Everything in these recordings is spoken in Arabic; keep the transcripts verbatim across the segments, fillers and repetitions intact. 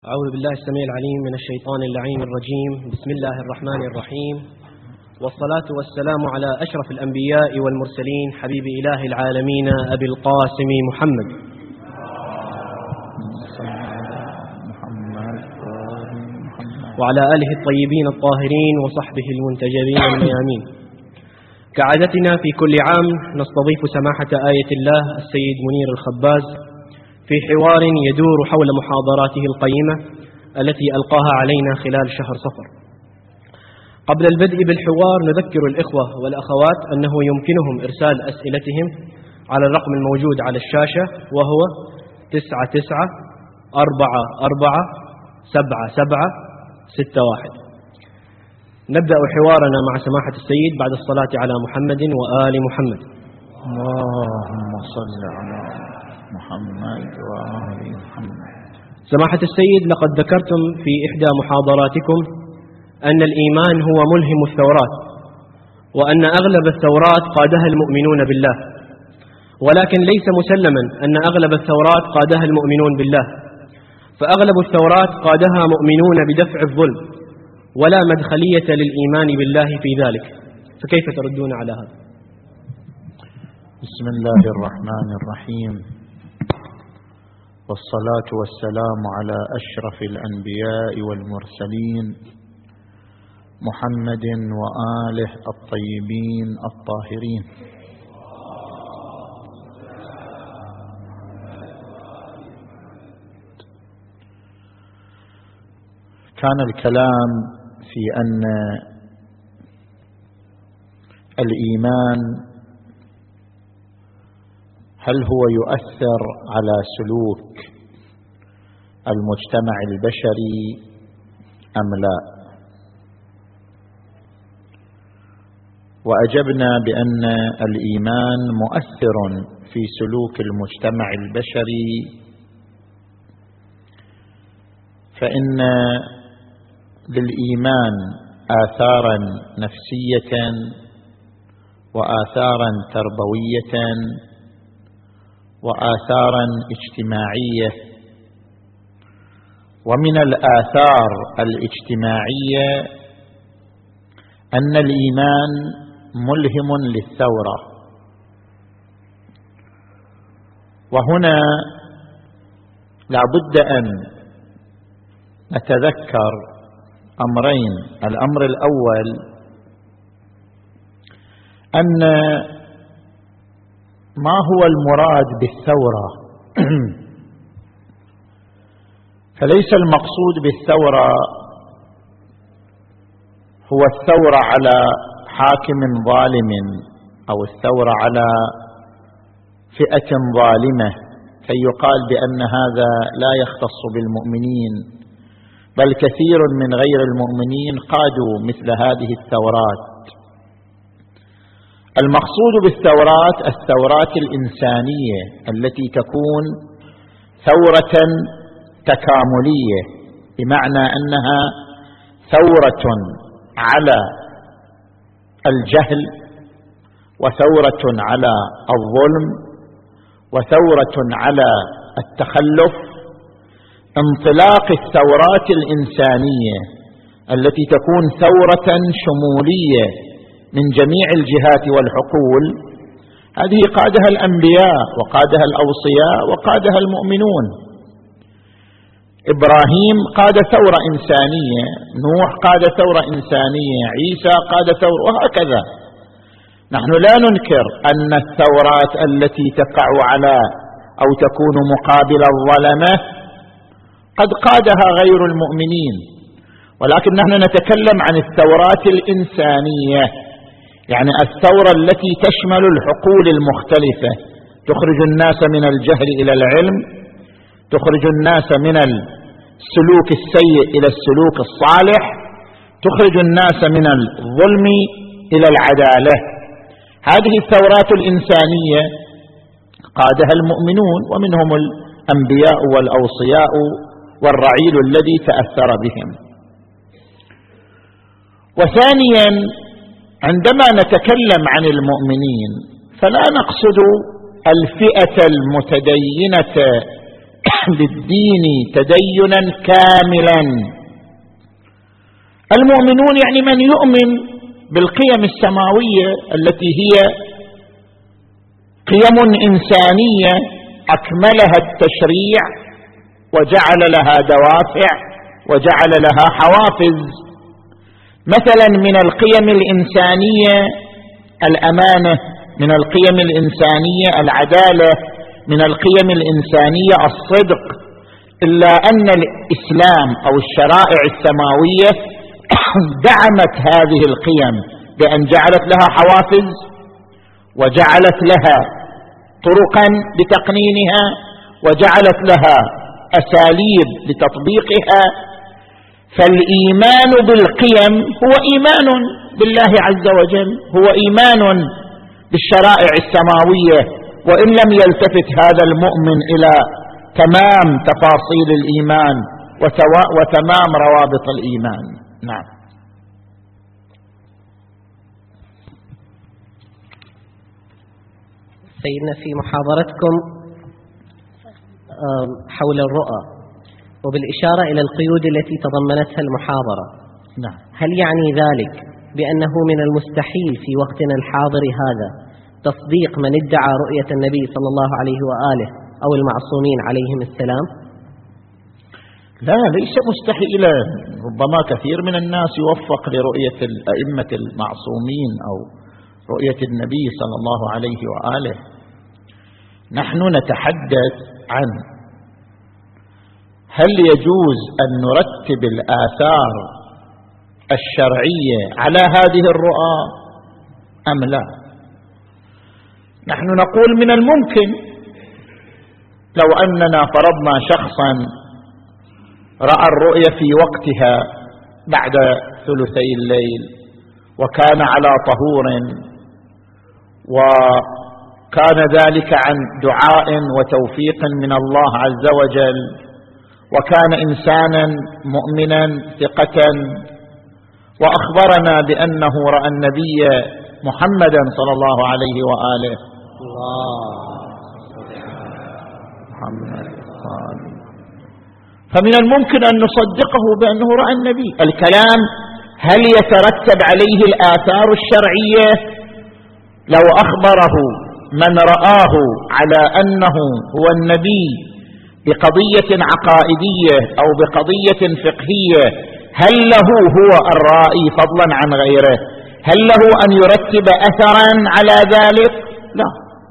أعوذ بالله السميع العليم من الشيطان اللعين الرجيم. بسم الله الرحمن الرحيم، والصلاة والسلام على أشرف الأنبياء والمرسلين حبيب إله العالمين أبي القاسم محمد وعلى آله الطيبين الطاهرين وصحبه المنتجبين الميامين. كعادتنا في كل عام نستضيف سماحة آية الله السيد منير الخباز في حوار يدور حول محاضراته القيمة التي ألقاها علينا خلال شهر صفر. قبل البدء بالحوار نذكر الإخوة والأخوات أنه يمكنهم إرسال أسئلتهم على الرقم الموجود على الشاشة، وهو تسعة تسعة أربعة أربعة سبعة سبعة ستة واحد. نبدأ حوارنا مع سماحة السيد بعد الصلاة على محمد وآل محمد. اللهم صل على محمد وآل محمد. سماحة السيد، لقد ذكرتم في إحدى محاضراتكم أن الإيمان هو ملهم الثورات، وأن أغلب الثورات قادها المؤمنون بالله، ولكن ليس مسلما أن أغلب الثورات قادها المؤمنون بالله، فأغلب الثورات قادها مؤمنون بدفع الظلم، ولا مدخلية للإيمان بالله في ذلك، فكيف تردون على هذا؟ بسم الله الرحمن الرحيم، والصلاة والسلام على أشرف الأنبياء والمرسلين محمد وآله الطيبين الطاهرين. كان الكلام في أن الإيمان هل هو يؤثر على سلوك المجتمع البشري أم لا؟ وأجبنا بأن الإيمان مؤثر في سلوك المجتمع البشري، فإن للإيمان آثارا نفسية وآثارا تربوية وآثارا اجتماعية. ومن الآثار الاجتماعية أن الإيمان ملهم للثورة، وهنا لا بد أن نتذكر أمرين. الأمر الأول أن ما هو المراد بالثورة؟ فليس المقصود بالثورة هو الثورة على حاكم ظالم أو الثورة على فئة ظالمة كي يقال بأن هذا لا يختص بالمؤمنين، بل كثير من غير المؤمنين قادوا مثل هذه الثورات. المقصود بالثورات الثورات الإنسانية التي تكون ثورة تكاملية، بمعنى أنها ثورة على الجهل، وثورة على الظلم، وثورة على التخلف. انطلاق الثورات الإنسانية التي تكون ثورة شمولية من جميع الجهات والحقول، هذه قادها الأنبياء وقادها الأوصياء وقادها المؤمنون. إبراهيم قاد ثورة إنسانية، نوح قاد ثورة إنسانية، عيسى قاد ثورة، وهكذا. نحن لا ننكر أن الثورات التي تقع على أو تكون مقابل الظلمة قد قادها غير المؤمنين، ولكن نحن نتكلم عن الثورات الإنسانية، يعني الثورة التي تشمل الحقول المختلفة، تخرج الناس من الجهل إلى العلم، تخرج الناس من السلوك السيء إلى السلوك الصالح، تخرج الناس من الظلم إلى العدالة. هذه الثورات الإنسانية قادها المؤمنون، ومنهم الأنبياء والأوصياء والرعيل الذي تأثر بهم. وثانيا، عندما نتكلم عن المؤمنين فلا نقصد الفئة المتدينة للدين تدينا كاملا. المؤمنون يعني من يؤمن بالقيم السماوية التي هي قيم إنسانية أكملها التشريع وجعل لها دوافع وجعل لها حوافز. مثلا من القيم الإنسانية الأمانة، من القيم الإنسانية العدالة، من القيم الإنسانية الصدق، إلا أن الإسلام أو الشرائع السماوية دعمت هذه القيم بأن جعلت لها حوافز وجعلت لها طرقا لتقنينها وجعلت لها أساليب لتطبيقها. فالإيمان بالقيم هو إيمان بالله عز وجل، هو إيمان بالشرائع السماوية، وإن لم يلتفت هذا المؤمن إلى تمام تفاصيل الإيمان وتمام روابط الإيمان. نعم. سيدنا، في محاضرتكم حول الرؤى وبالإشارة إلى القيود التي تضمنتها المحاضرة، نعم، هل يعني ذلك بأنه من المستحيل في وقتنا الحاضر هذا تصديق من ادعى رؤية النبي صلى الله عليه وآله أو المعصومين عليهم السلام؟ لا، ليس مستحيلا. ربما كثير من الناس يوفق لرؤية الأئمة المعصومين أو رؤية النبي صلى الله عليه وآله. نحن نتحدث عن هل يجوز أن نرتب الآثار الشرعية على هذه الرؤى أم لا. نحن نقول من الممكن لو أننا فرضنا شخصا رأى الرؤية في وقتها بعد ثلثي الليل وكان على طهور وكان ذلك عن دعاء وتوفيق من الله عز وجل وكان إنسانا مؤمنا ثقة وأخبرنا بأنه رأى النبي محمدا صلى الله عليه وآله فمن الممكن أن نصدقه بأنه رأى النبي. الكلام هل يترتب عليه الآثار الشرعية لو أخبره من رآه على أنه هو النبي بقضية عقائدية أو بقضية فقهية، هل له هو الرائي فضلا عن غيره هل له أن يرتب أثرا على ذلك؟ لا.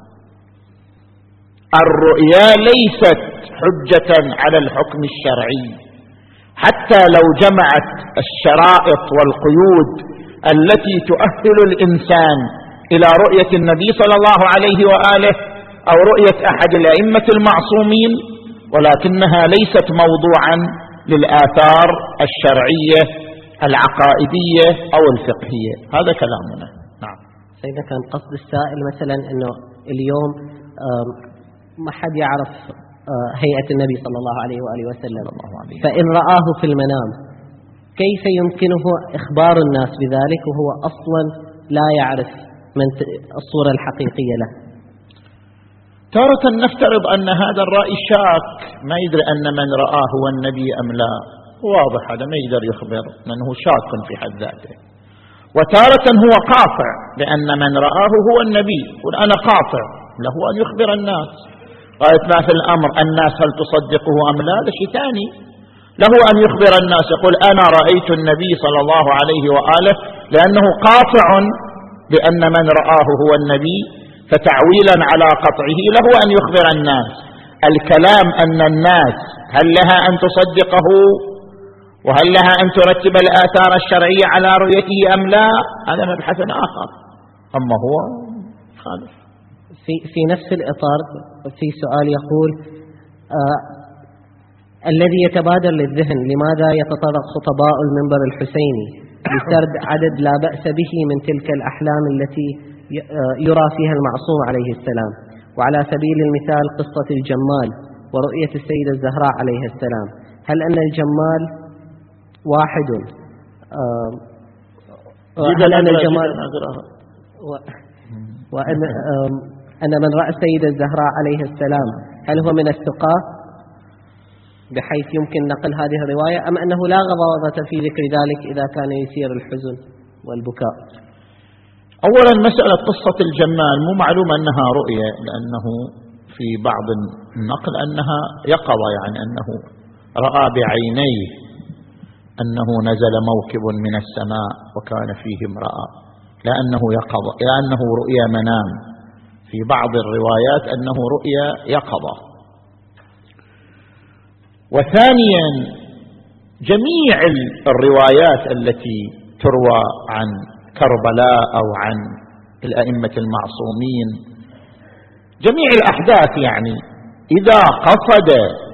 الرؤيا ليست حجة على الحكم الشرعي، حتى لو جمعت الشرائط والقيود التي تؤهل الإنسان إلى رؤية النبي صلى الله عليه وآله أو رؤية أحد الأئمة المعصومين، ولكنها ليست موضوعا للآثار الشرعية العقائدية أو الفقهية. هذا كلامنا. نعم. سيدنا، كان قصد السائل مثلا أنه اليوم ما حد يعرف هيئة النبي صلى الله عليه وآله وسلم، فإن رآه في المنام كيف يمكنه إخبار الناس بذلك وهو أصلا لا يعرف من الصورة الحقيقية له؟ تارة نفترض أن هذا الرأي شاك، ما يدري أن من رآه هو النبي أم لا، واضح هذا ما يقدر يخبر لأنه شاك في حد ذاته. وتارة هو قاطع بأن من رآه هو النبي، يقول أنا قاطع، له أن يخبر الناس. غاية ما في الأمر الناس هل تصدقه أم لا، هذا شيء ثاني. له أن يخبر الناس، يقول أنا رأيت النبي صلى الله عليه وآله، لأنه قاطع بأن من رآه هو النبي، فتعويلا على قطعه له أن يخبر الناس. الكلام أن الناس هل لها أن تصدقه وهل لها أن ترتب الآثار الشرعية على رؤيته أم لا، هذا مبحث آخر. أما هو خالف. في, في نفس الإطار في سؤال يقول آه الذي يتبادر للذهن، لماذا يتطرق خطباء المنبر الحسيني لسرد عدد لا بأس به من تلك الأحلام التي يرى فيها المعصوم عليه السلام، وعلى سبيل المثال قصة الجمال ورؤية السيدة الزهراء عليه السلام، هل أن الجمال واحد آه هل أن الجمال وأن آه أن من رأى السيدة الزهراء عليه السلام هل هو من الثقات بحيث يمكن نقل هذه الرواية، أم أنه لا غضاضة في ذكر ذلك إذا كان يسير الحزن والبكاء؟ أولا مسألة قصة الجمال مو معلوم أنها رؤية، لأنه في بعض النقل أنها يقظة، يعني أنه رأى بعينيه أنه نزل موكب من السماء وكان فيه امرأة، لأنه يقظة، لأنه رؤيا منام. في بعض الروايات أنه رؤيا يقظة. وثانيا جميع الروايات التي تروى عن كربلاء أو عن الأئمة المعصومين، جميع الأحداث يعني إذا قصد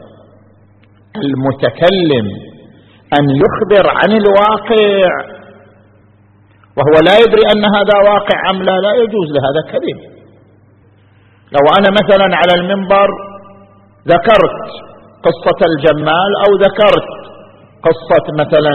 المتكلم أن يخبر عن الواقع وهو لا يدري أن هذا واقع أم لا، لا يجوز لهذا كذب. لو أنا مثلا على المنبر ذكرت قصة الجمال أو ذكرت قصة مثلا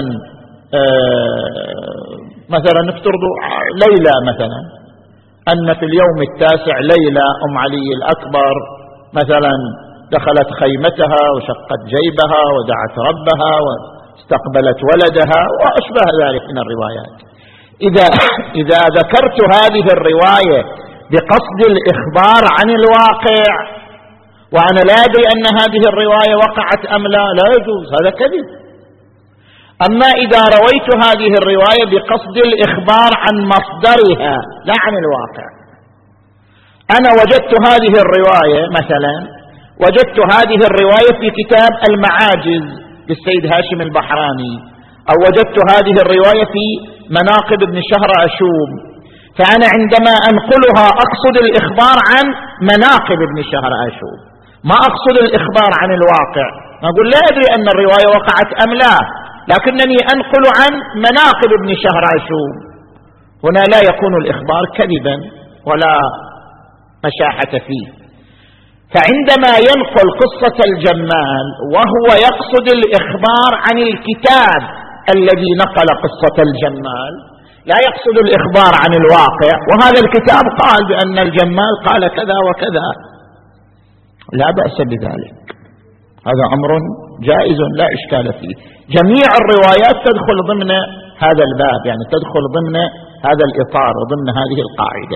آه مثلا نفترض ليلى مثلا، أن في اليوم التاسع ليلى أم علي الأكبر مثلا دخلت خيمتها وشقت جيبها ودعت ربها واستقبلت ولدها وأشبه ذلك من الروايات. إذا, إذا ذكرت هذه الرواية بقصد الإخبار عن الواقع وأنا لا أدري أن هذه الرواية وقعت أم لا، لا يجوز، هذا كذب. أما إذا رويت هذه الرواية بقصد الإخبار عن مصدرها لا عن الواقع، أنا وجدت هذه الرواية مثلا وجدت هذه الرواية في كتاب المعاجز للسيد هاشم البحراني، أو وجدت هذه الرواية في مناقب ابن شهرأشوب، فأنا عندما أنقلها أقصد الإخبار عن مناقب ابن شهرأشوب، ما أقصد الإخبار عن الواقع. أقول لا أدري أن الرواية وقعت أم لا، لكنني أنقل عن مناقب ابن شهرأشوب. هنا لا يكون الإخبار كذبا ولا مشاحة فيه. فعندما ينقل قصة الجمال وهو يقصد الإخبار عن الكتاب الذي نقل قصة الجمال، لا يقصد الإخبار عن الواقع، وهذا الكتاب قال بأن الجمال قال كذا وكذا، لا بأس بذلك، هذا أمر جائز لا إشكال فيه. جميع الروايات تدخل ضمن هذا الباب، يعني تدخل ضمن هذا الإطار وضمن هذه القاعدة.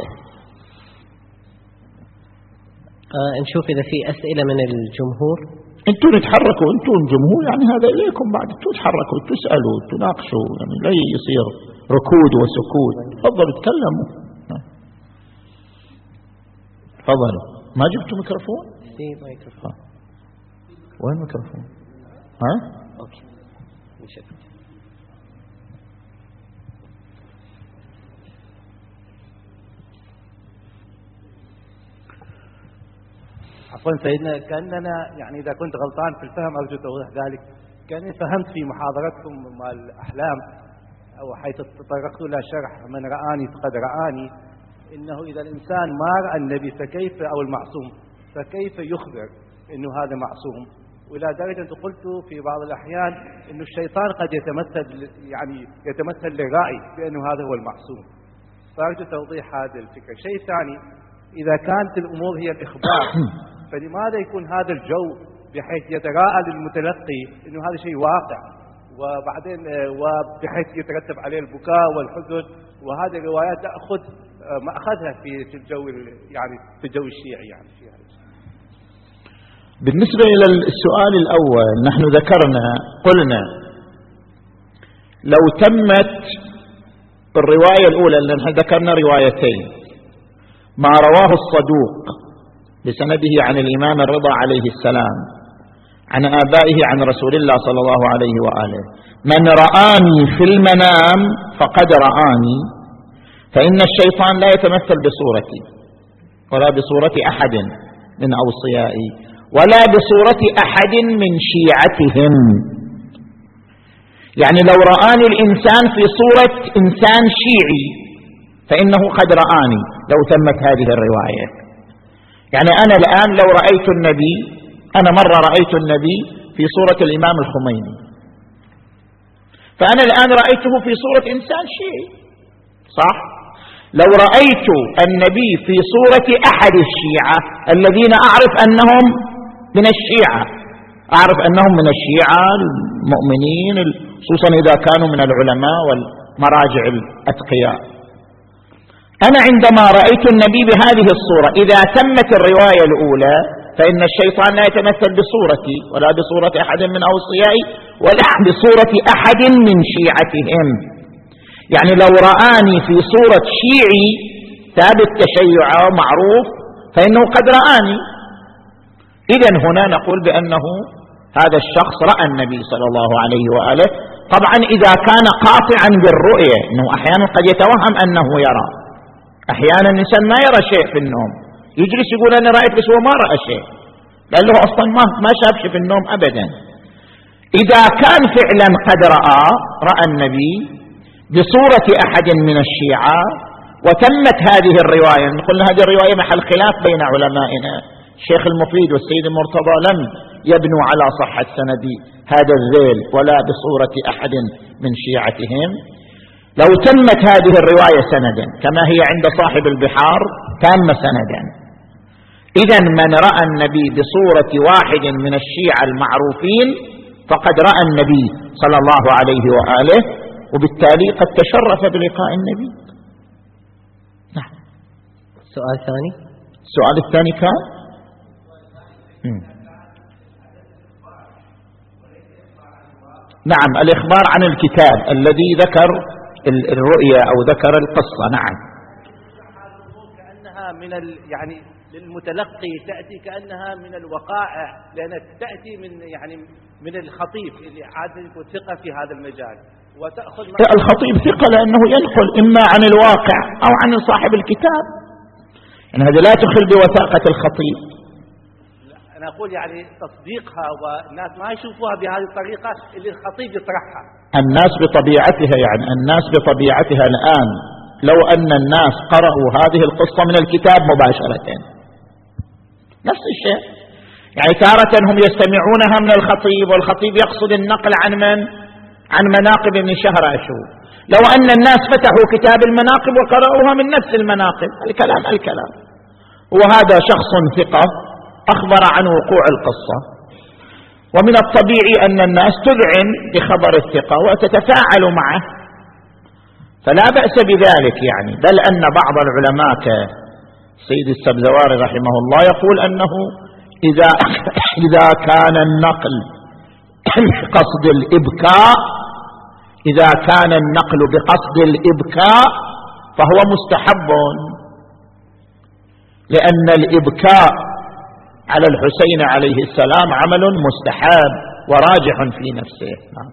آه نشوف إذا في أسئلة من الجمهور. أنتم تتحركوا، أنتم الجمهور، يعني هذا إليكم بعد، أنتم تتحركوا تسألوا تناقشوا، يعني لا يصير ركود وسكوت. تفضلوا تكلموا. تفضلوا. ما جبتوا ميكروفون؟ في ميكروفون. وين الميكروفون؟ ها؟ أوكي. نشوف. عفوا سيدنا، كأننا يعني إذا كنت غلطان في الفهم أرجو توضيح ذلك. كأني فهمت في محاضرتكم مع الأحلام أو حيث تطرقت إلى شرح من رآني فقد رآني، إنه إذا الإنسان ما رأى النبي فكيف أو المعصوم فكيف يخبر إنه هذا معصوم؟ وإلى درجة أنت قلت في بعض الأحيان إنه الشيطان قد يتمثل يعني يتمثل للرأي بأنه هذا هو المعصوم. فأرجو توضيح هذا الفكرة. شيء ثاني، إذا كانت الأمور هي الإخبار فلماذا يكون هذا الجو بحيث يتراءى للمتلقي إنه هذا شيء واقع، وبعدين وبحيث يترتب عليه البكاء والحزن، وهذه الروايات تأخذ مأخذها في في الجو يعني في الجو الشيعي يعني في هذا. بالنسبة إلى السؤال الأول، نحن ذكرنا قلنا لو تمت الرواية الأولى، لأن نحن ذكرنا روايتين، ما رواه الصدوق بسنده عن الإمام الرضا عليه السلام عن آبائه عن رسول الله صلى الله عليه وآله: من رآني في المنام فقد رآني، فإن الشيطان لا يتمثل بصورتي ولا بصورة أحد من أوصيائي ولا بصورة أحد من شيعتهم. يعني لو رآني الإنسان في صورة إنسان شيعي فإنه قد رآني لو تمت هذه الرواية. يعني أنا الآن لو رأيت النبي، أنا مرة رأيت النبي في صورة الإمام الخميني، فأنا الآن رأيته في صورة إنسان شيعي، صح؟ لو رأيت النبي في صورة أحد الشيعة الذين أعرف أنهم من الشيعة أعرف أنهم من الشيعة المؤمنين، خصوصا إذا كانوا من العلماء والمراجع الأتقياء. أنا عندما رأيت النبي بهذه الصورة، إذا تمت الرواية الأولى فإن الشيطان لا يتمثل بصورتي ولا بصورة أحد من أوصيائي ولا بصورة أحد من شيعتهم. يعني لو رآني في صورة شيعي ثابت تشيعه معروف فإنه قد رآني. إذن هنا نقول بأنه هذا الشخص رأى النبي صلى الله عليه وآله. طبعا إذا كان قاطعا بالرؤية، أنه أحيانا قد يتوهم أنه يرى، أحيانا الإنسان ما يرى شيء في النوم، يجلس يقول أنا رأيت بس هو ما رأى شيء لأنه أصلا ما ما شاف شيء في النوم أبدا. إذا كان فعلا قد رأى رأى النبي بصورة أحد من الشيعة وتمت هذه الرواية، نقول هذه الرواية محل خلاف بين علمائنا، الشيخ المفيد والسيد المرتضى لم يبنوا على صحة سند هذا الذيل ولا بصورة أحد من شيعتهم. لو تمت هذه الرواية سندا كما هي عند صاحب البحار تام سندا، إذن من رأى النبي بصورة واحد من الشيعة المعروفين فقد رأى النبي صلى الله عليه وآله، وبالتالي قد تشرف بلقاء النبي. نعم. سؤال ثاني. السؤال الثاني كان نعم الإخبار عن الكتاب الذي ذكر الرؤيا أو ذكر القصة. نعم. كأنها من ال يعني للمتلقي تأتي كأنها من الوقائع، لأنها تأتي من يعني من الخطيب اللي عادة يكون ثقة في هذا المجال، وتأخذ الخطيب ثقة لأنه ينقل إما عن الواقع أو عن صاحب الكتاب، يعني هذا لا تخل بوثاقة الخطيب. أنا أقول يعني تصديقها والناس ما يشوفوها بهذه الطريقة اللي الخطيب يطرحها. الناس بطبيعتها يعني الناس بطبيعتها الآن لو أن الناس قرأوا هذه القصة من الكتاب مباشرة نفس الشيء، يعني تارة هم يستمعونها من الخطيب والخطيب يقصد النقل عن من؟ عن مناقب ابن شهراشور. لو أن الناس فتحوا كتاب المناقب وقرأوها من نفس المناقب الكلام الكلام وهذا شخص ثقة أخبر عن وقوع القصة، ومن الطبيعي أن الناس تذعن بخبر الثقة وتتفاعل معه، فلا بأس بذلك يعني. بل أن بعض العلماء كسيد السبزواري رحمه الله يقول أنه إذا, إذا كان النقل بقصد الإبكاء إذا كان النقل بقصد الإبكاء فهو مستحب، لأن الإبكاء على الحسين عليه السلام عمل مستحب وراجح في نفسه.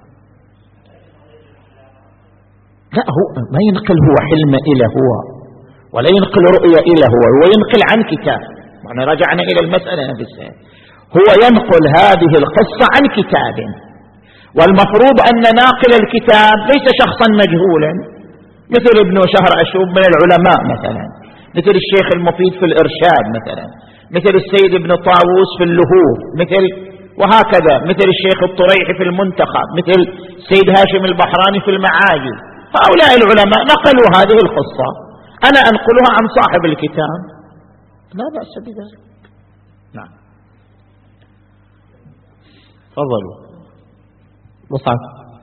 لا هو ما ينقل هو حلم إلى هو ولا ينقل رؤية إلى هو، هو ينقل عن كتاب. يعني رجعنا إلى المسألة نفسها، هو ينقل هذه القصة عن كتاب، والمفروض أن ناقل الكتاب ليس شخصا مجهولا مثل ابن شهراشور من العلماء مثلا، مثل الشيخ المفيد في الإرشاد مثلا، مثل السيد ابن طاووس في اللهوف، مثل وهكذا مثل الشيخ الطريحي في المنتخب، مثل السيد هاشم البحراني في المعاجز. هؤلاء العلماء نقلوا هذه القصة، أنا أنقلها عن صاحب الكتاب لا بأس بذلك. نعم. تفضلوا. مصعب.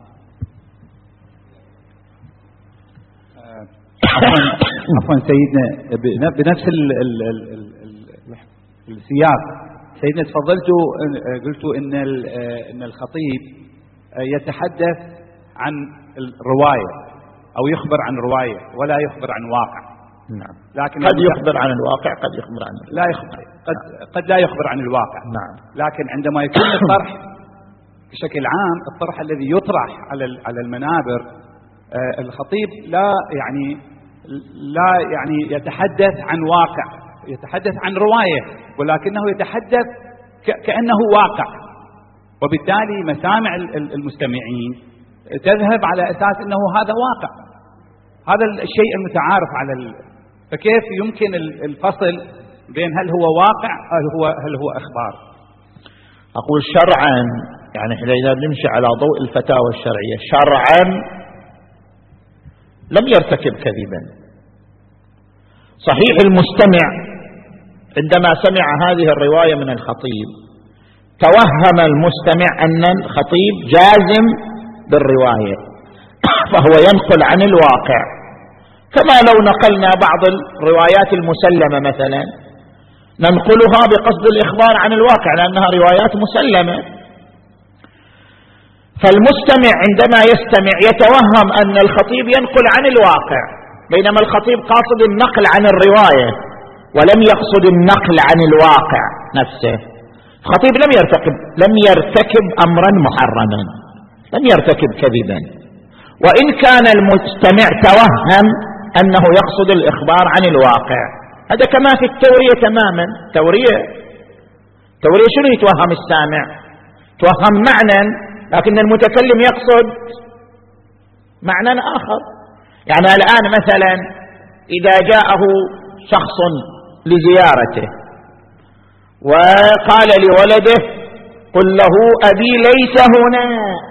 عفوا سيدنا بنفس ال ال ال السياق سيدنا تفضلتوا قلتوا ان ان الخطيب يتحدث عن الروايه او يخبر عن روايه ولا يخبر عن واقع. نعم. لكن قد يخبر عن الواقع قد يخبر عن لا يخبر قد قد لا يخبر عن الواقع. نعم. لكن عندما يكون الطرح بشكل عام الطرح الذي يطرح على على المنابر الخطيب لا يعني لا يعني يتحدث عن واقع، يتحدث عن رواية، ولكنه يتحدث كأنه واقع، وبالتالي مسامع المستمعين تذهب على أساس أنه هذا واقع، هذا الشيء المتعارف على ال... فكيف يمكن الفصل بين هل هو واقع هل هو هل هو إخبار؟ أقول شرعا يعني إحنا إذا نمشي على ضوء الفتاوى الشرعية شرعا لم يرتكب كذبا. صحيح المستمع عندما سمع هذه الرواية من الخطيب توهم المستمع أن الخطيب جازم بالرواية فهو ينقل عن الواقع، كما لو نقلنا بعض الروايات المسلمة مثلا ننقلها بقصد الإخبار عن الواقع لأنها روايات مسلمة. فالمستمع عندما يستمع يتوهم أن الخطيب ينقل عن الواقع، بينما الخطيب قاصد النقل عن الرواية ولم يقصد النقل عن الواقع نفسه. الخطيب لم يرتكب لم يرتكب أمرا محرما، لم يرتكب كذبا، وإن كان المستمع توهم أنه يقصد الإخبار عن الواقع. هذا كما في التورية تماما. تورية تورية شنو يتوهم السامع؟ توهم معنى، لكن المتكلم يقصد معنى آخر. يعني الآن مثلا إذا جاءه شخص لزيارته وقال لولده قل له أبي ليس هنا،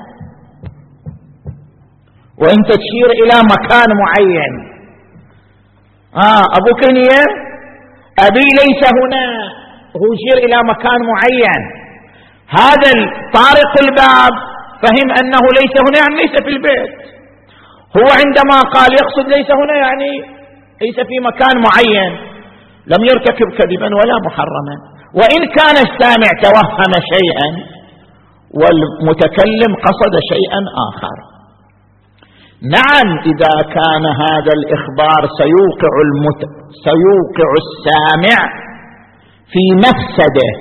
وانت تشير إلى مكان معين، آه أبوك هنا أبي ليس هنا، هو يشير إلى مكان معين. هذا طارق الباب فهم أنه ليس هنا يعني ليس في البيت. هو عندما قال يقصد ليس هنا يعني ليس في مكان معين، لم يرتكب كذبا ولا محرما، وإن كان السامع توهم شيئا والمتكلم قصد شيئا آخر. نعم إذا كان هذا الإخبار سيوقع, المت... سيوقع السامع في مفسدة،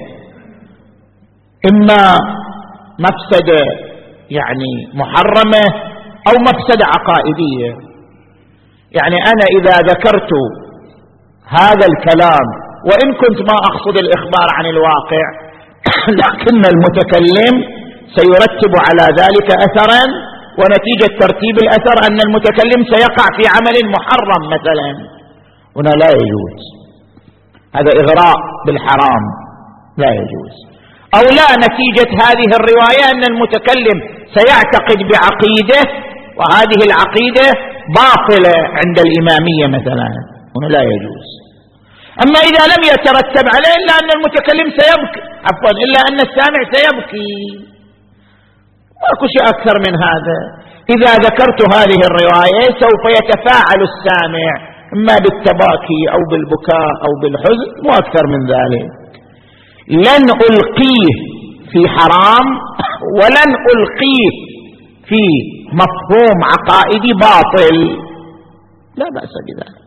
إما مفسدة يعني محرمة أو مفسدة عقائدية. يعني أنا إذا ذكرت هذا الكلام وإن كنت ما أقصد الإخبار عن الواقع لكن المتكلم سيرتب على ذلك أثرا، ونتيجة ترتيب الأثر أن المتكلم سيقع في عمل محرم مثلا، هنا لا يجوز، هذا إغراء بالحرام لا يجوز. أو لا، نتيجة هذه الرواية أن المتكلم سيعتقد بعقيدة وهذه العقيدة باطلة عند الإمامية مثلا، هنا لا يجوز. أما إذا لم يترتب عليه إلا أن المتكلم سيبكي عفوا إلا أن السامع سيبكي، ماكو شيء أكثر من هذا. إذا ذكرت هذه الرواية سوف يتفاعل السامع إما بالتباكي أو بالبكاء أو بالحزن، مو أكثر من ذلك. لن ألقيه في حرام ولن ألقيه في مفهوم عقائدي باطل، لا بأس بذلك.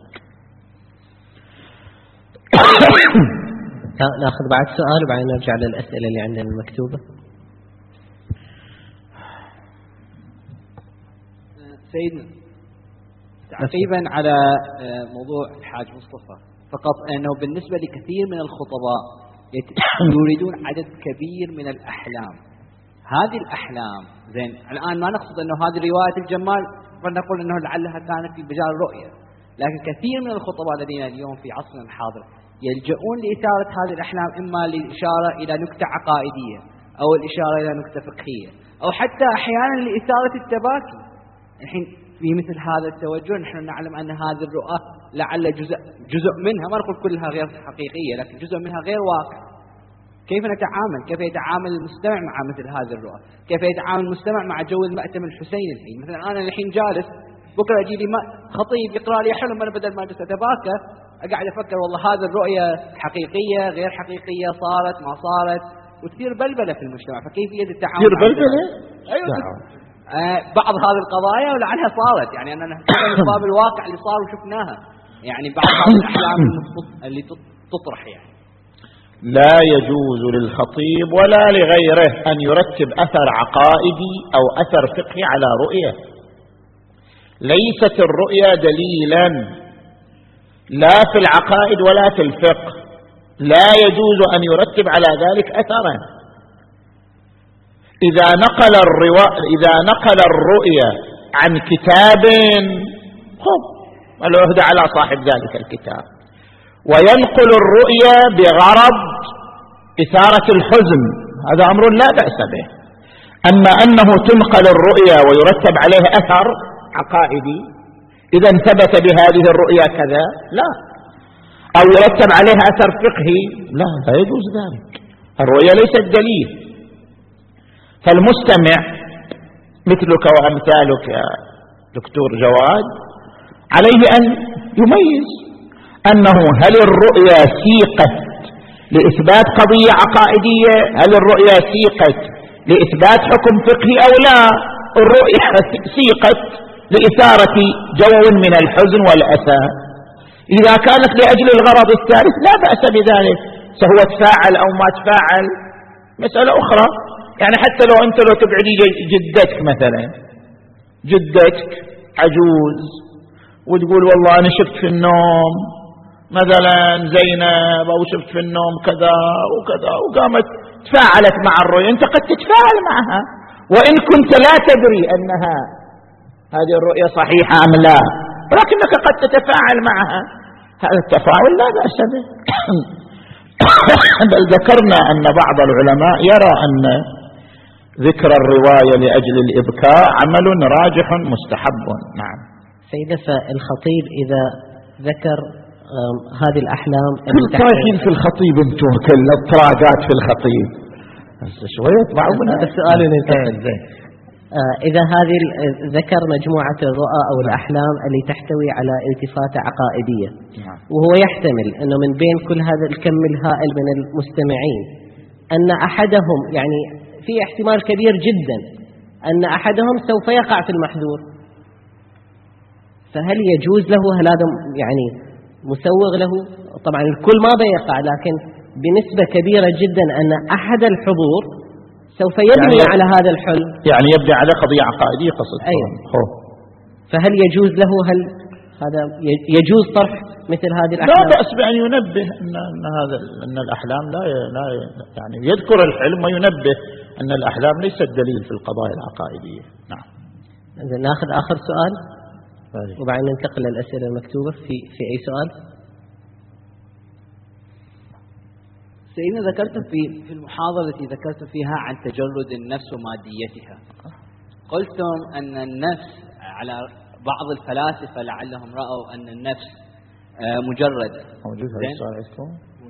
ناخذ بعد سؤال وبعدين نرجع للأسئلة اللي عندنا المكتوبة. سيدنا، تعقيبا على موضوع الحاج مصطفى، فقط أنه بالنسبة لكثير من الخطباء يريدون عدد كبير من الأحلام. هذه الأحلام زين، الآن ما نقصد أنه هذه رواية الجمال فنقول أنه لعلها كانت في مجال الرؤية، لكن كثير من الخطباء الذين اليوم في عصرنا الحاضر يلجؤون لإثارة هذه الأحلام إما للإشارة إلى نكتة عقائدية أو الإشارة إلى نكتة فقهية أو حتى أحيانا لإثارة التباكي. الحين في مثل هذا التوجه نحن نعلم أن هذه الرؤى لعل جزء جزء منها، ما نقول كلها غير حقيقية، لكن جزء منها غير واقع. كيف نتعامل؟ كيف يتعامل المستمع مع مثل هذه الرؤى؟ كيف يتعامل المستمع مع جو المأتم الحسين الحين؟ مثلا أنا الحين جالس بكرة أجي لي خطيب يقرأ لي حلم، أنا بدل ما أجلس أتباكى أقعد أفكر والله هذه الرؤية حقيقية غير حقيقية، صارت ما صارت، وتصير بلبلة في المجتمع. فكيفية التعامل؟ تصير بلبلة؟ أيوة. آه بعض هذه القضايا ولعنها صارت، يعني أننا نصاب الواقع اللي صار وشفناها، يعني بعض هذه الأحلام اللي تطرح. يعني لا يجوز للخطيب ولا لغيره أن يرتب أثر عقائدي أو أثر فقهي على رؤية. ليست الرؤية دليلا لا في العقائد ولا في الفقه، لا يجوز أن يرتب على ذلك أثرا. إذا نقل الروا... إذا نقل الرؤيا عن كتاب خب العهد على صاحب ذلك الكتاب، وينقل الرؤيا بغرض إثارة الحزن، هذا أمر لا بأس به. أما أنه تنقل الرؤيا ويرتب عليه أثر عقائدي إذا ثبت بهذه الرؤيا كذا، لا، أو يرتب عليها أثر فقهي، لا لا يجوز ذلك. الرؤيا ليست دليل فالمستمع مثلك وأمثالك يا دكتور جواد عليه أن يميز أنه هل الرؤيا سيقت لإثبات قضية عقائدية، هل الرؤيا سيقت لإثبات حكم فقهي أو لا، الرؤيا سيقت لإثارة جو من الحزن والأسى. إذا كانت لأجل الغرض الثالث لا بأس بذلك، سهو تفاعل أو ما تفاعل مسألة أخرى. يعني حتى لو أنت لو تبعدي جدتك مثلا، جدتك عجوز وتقول والله أنا شفت في النوم مثلا زينب أو شفت في النوم كذا وكذا، وقامت تفاعلت مع الرؤيا، أنت قد تتفاعل معها وإن كنت لا تدري أنها هذه الرؤيا صحيحة أم لا، ولكنك قد تتفاعل معها. هذا التفاعل لا بأس به. بل ذكرنا أن بعض العلماء يرى أن ذكر الرواية لأجل الإبكاء عمل راجح مستحب. نعم سيدة، فالخطيب إذا ذكر هذه الأحلام طايحين في الخطيب انتم كل الطراقات في الخطيب بس شوية معونا. السؤال ينتقل إذا هذه ذكر مجموعة الرؤى أو الأحلام اللي تحتوي على التفاتة عقائدية، وهو يحتمل أنه من بين كل هذا الكم الهائل من المستمعين أن أحدهم، يعني في احتمال كبير جدا أن أحدهم سوف يقع في المحذور، فهل يجوز له، هل هذا يعني مسوغ له؟ طبعا الكل ما بيقع، لكن بنسبة كبيرة جدا أن أحد الحضور سوف يبني يعني على هذا الحلم، يعني يبني على قضية عقائدية قصد. أيوة. فهل يجوز له، هل هذا يجوز طرح مثل هذه الأحلام؟ لا بأس بأن ينبه أن, أن هذا أن الأحلام لا لا يعني يذكر الحلم وينبه أن الأحلام ليست دليل في القضايا العقائدية. نعم. ناخذ آخر سؤال وبعدين ننتقل للأسئلة المكتوبة. في في أي سؤال؟ سيدنا ذكرت في في المحاضرة التي ذكرت فيها عن تجرد النفس وماديتها، قلتم أن النفس على بعض الفلاسفة لعلهم رأوا أن النفس مجردة. موجود هذا السؤال عندكم؟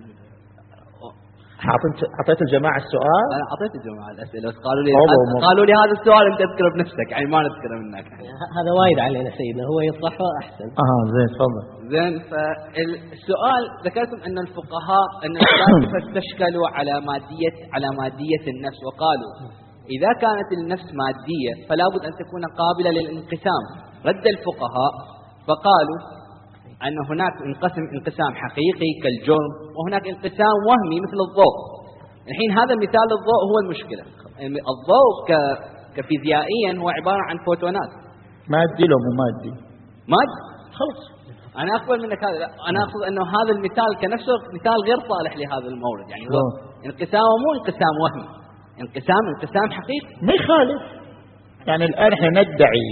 أعطيت الجماعة السؤال؟ أنا أعطيت الجماعة الأسئلة بس قالوا لي قالوا لي هذا السؤال أنت تذكره بنفسك، يعني ما نذكره منك. هذا وايد علينا سيدنا، هو يصلحه أحسن. آه زين تفضل. زين، فالسؤال ذكرتم أن الفقهاء أن الفلاسفة استشكلوا على مادية على مادية النفس، وقالوا إذا كانت النفس مادية فلا بد أن تكون قابلة للانقسام. رد الفقهاء فقالوا أن هناك انقسم انقسام حقيقي كالجرم، وهناك انقسام وهمي مثل الضوء. الحين هذا مثال الضوء هو المشكلة. الضوء كفيزيائيا هو عبارة عن فوتونات. مادي لو مو مادي؟ مادي. خلاص أنا أقبل منك هذا، أنا أقصد أنه هذا المثال كنفسه مثال غير صالح لهذا المورد، يعني هو انقسام مو انقسام وهمي، انقسام انقسام حقيقي ما يخالف. يعني الآن احنا ندعي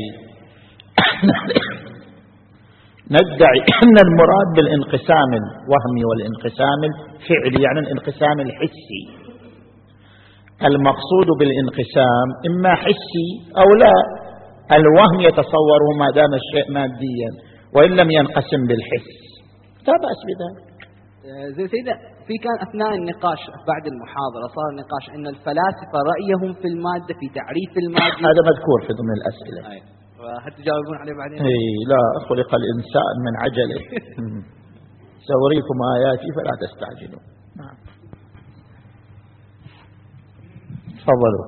ندعي أن المراد بالانقسام الوهمي والانقسام الفعلي يعني الانقسام الحسي. المقصود بالانقسام إما حسي أو لا، الوهم يتصوره ما دام الشيء ماديا وإن لم ينقسم بالحس، لا بأس بذلك. زي سيدة، في كان أثناء النقاش بعد المحاضرة صار النقاش أن الفلاسفة رأيهم في المادة في تعريف المادة هذا مذكور في ضمن الأسئلة. أي. وهل تجاوبون عليه بعدين؟ اي لا، خلق الإنسان من عجله. سأريكم آياتي فلا تستعجلوا. نعم تفضلوا.